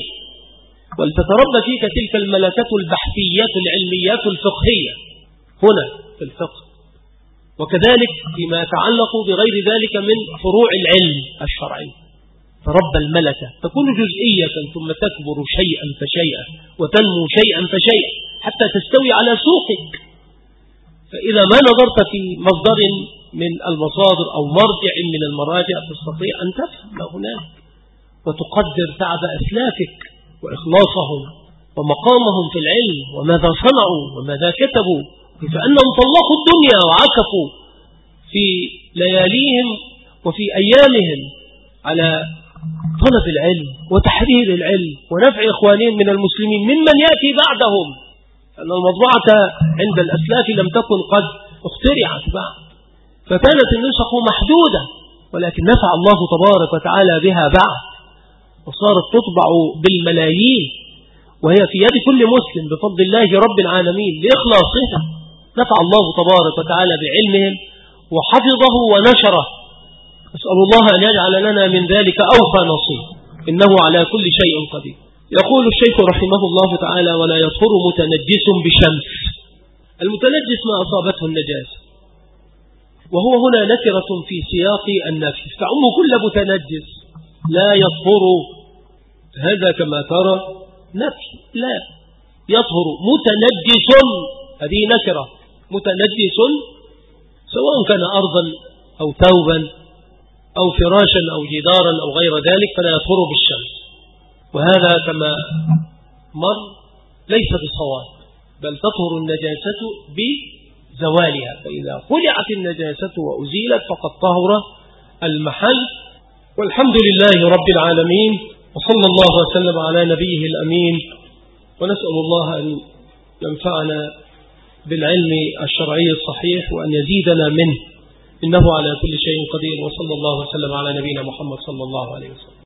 ولتتربى فيك تلك الملكة البحثية العلميات الفقهية هنا في الفقه، وكذلك فيما يتعلق بغير ذلك من فروع العلم الشرعي. تربى الملكة تكون جزئية ثم تكبر شيئا فشيئا وتنمو شيئا فشيئا حتى تستوي على سوقك. فإذا ما نظرت في مصدر من المصادر أو مرجع من المراجع تستطيع أن تفهم ما هناك وتقدر تعب أسلافك وإخلاصهم ومقامهم في العلم وماذا صنعوا وماذا كتبوا، كيف أنهم طلقوا الدنيا وعكفوا في لياليهم وفي أيامهم على طلب العلم وتحرير العلم ونفع إخوانهم من المسلمين ممن يأتي بعدهم، لأن المطبعة عند الأسلاف لم تكن قد اخترعت بعد، فكانت النسخ محدودة، ولكن نفع الله تبارك وتعالى بها بعد، وصارت تطبع بالملايين، وهي في يد كل مسلم بفضل الله رب العالمين لإخلاصها. نفع الله تبارك وتعالى بعلمهم وحفظه ونشره. أسأل الله أن يجعل لنا من ذلك أوفى نصيب، إنه على كل شيء قدير. يقول الشيخ رحمه الله تعالى: ولا يطهر متنجس بشمس. المتنجس ما أصابته النجاسة، وهو هنا نكرة في سياق النفي تعم كل متنجس. لا يطهر هذا كما ترى نفي، لا يطهر متنجس، هذه نكرة. متنجس سواء كان أرضا أو ثوبا أو فراشا أو جدارا أو غير ذلك فلا يطهر بالشمس، وهذا كما مر ليس بصواب، بل تطهر النجاسة بزوالها، فإذا خلعت النجاسة وأزيلت فقد طهر المحل. والحمد لله رب العالمين، وصلى الله وسلم على نبيه الأمين، ونسأل الله أن ينفعنا بالعلم الشرعي الصحيح وأن يزيدنا منه، إنه على كل شيء قدير. وصلى الله وسلم على نبينا محمد صلى الله عليه وسلم.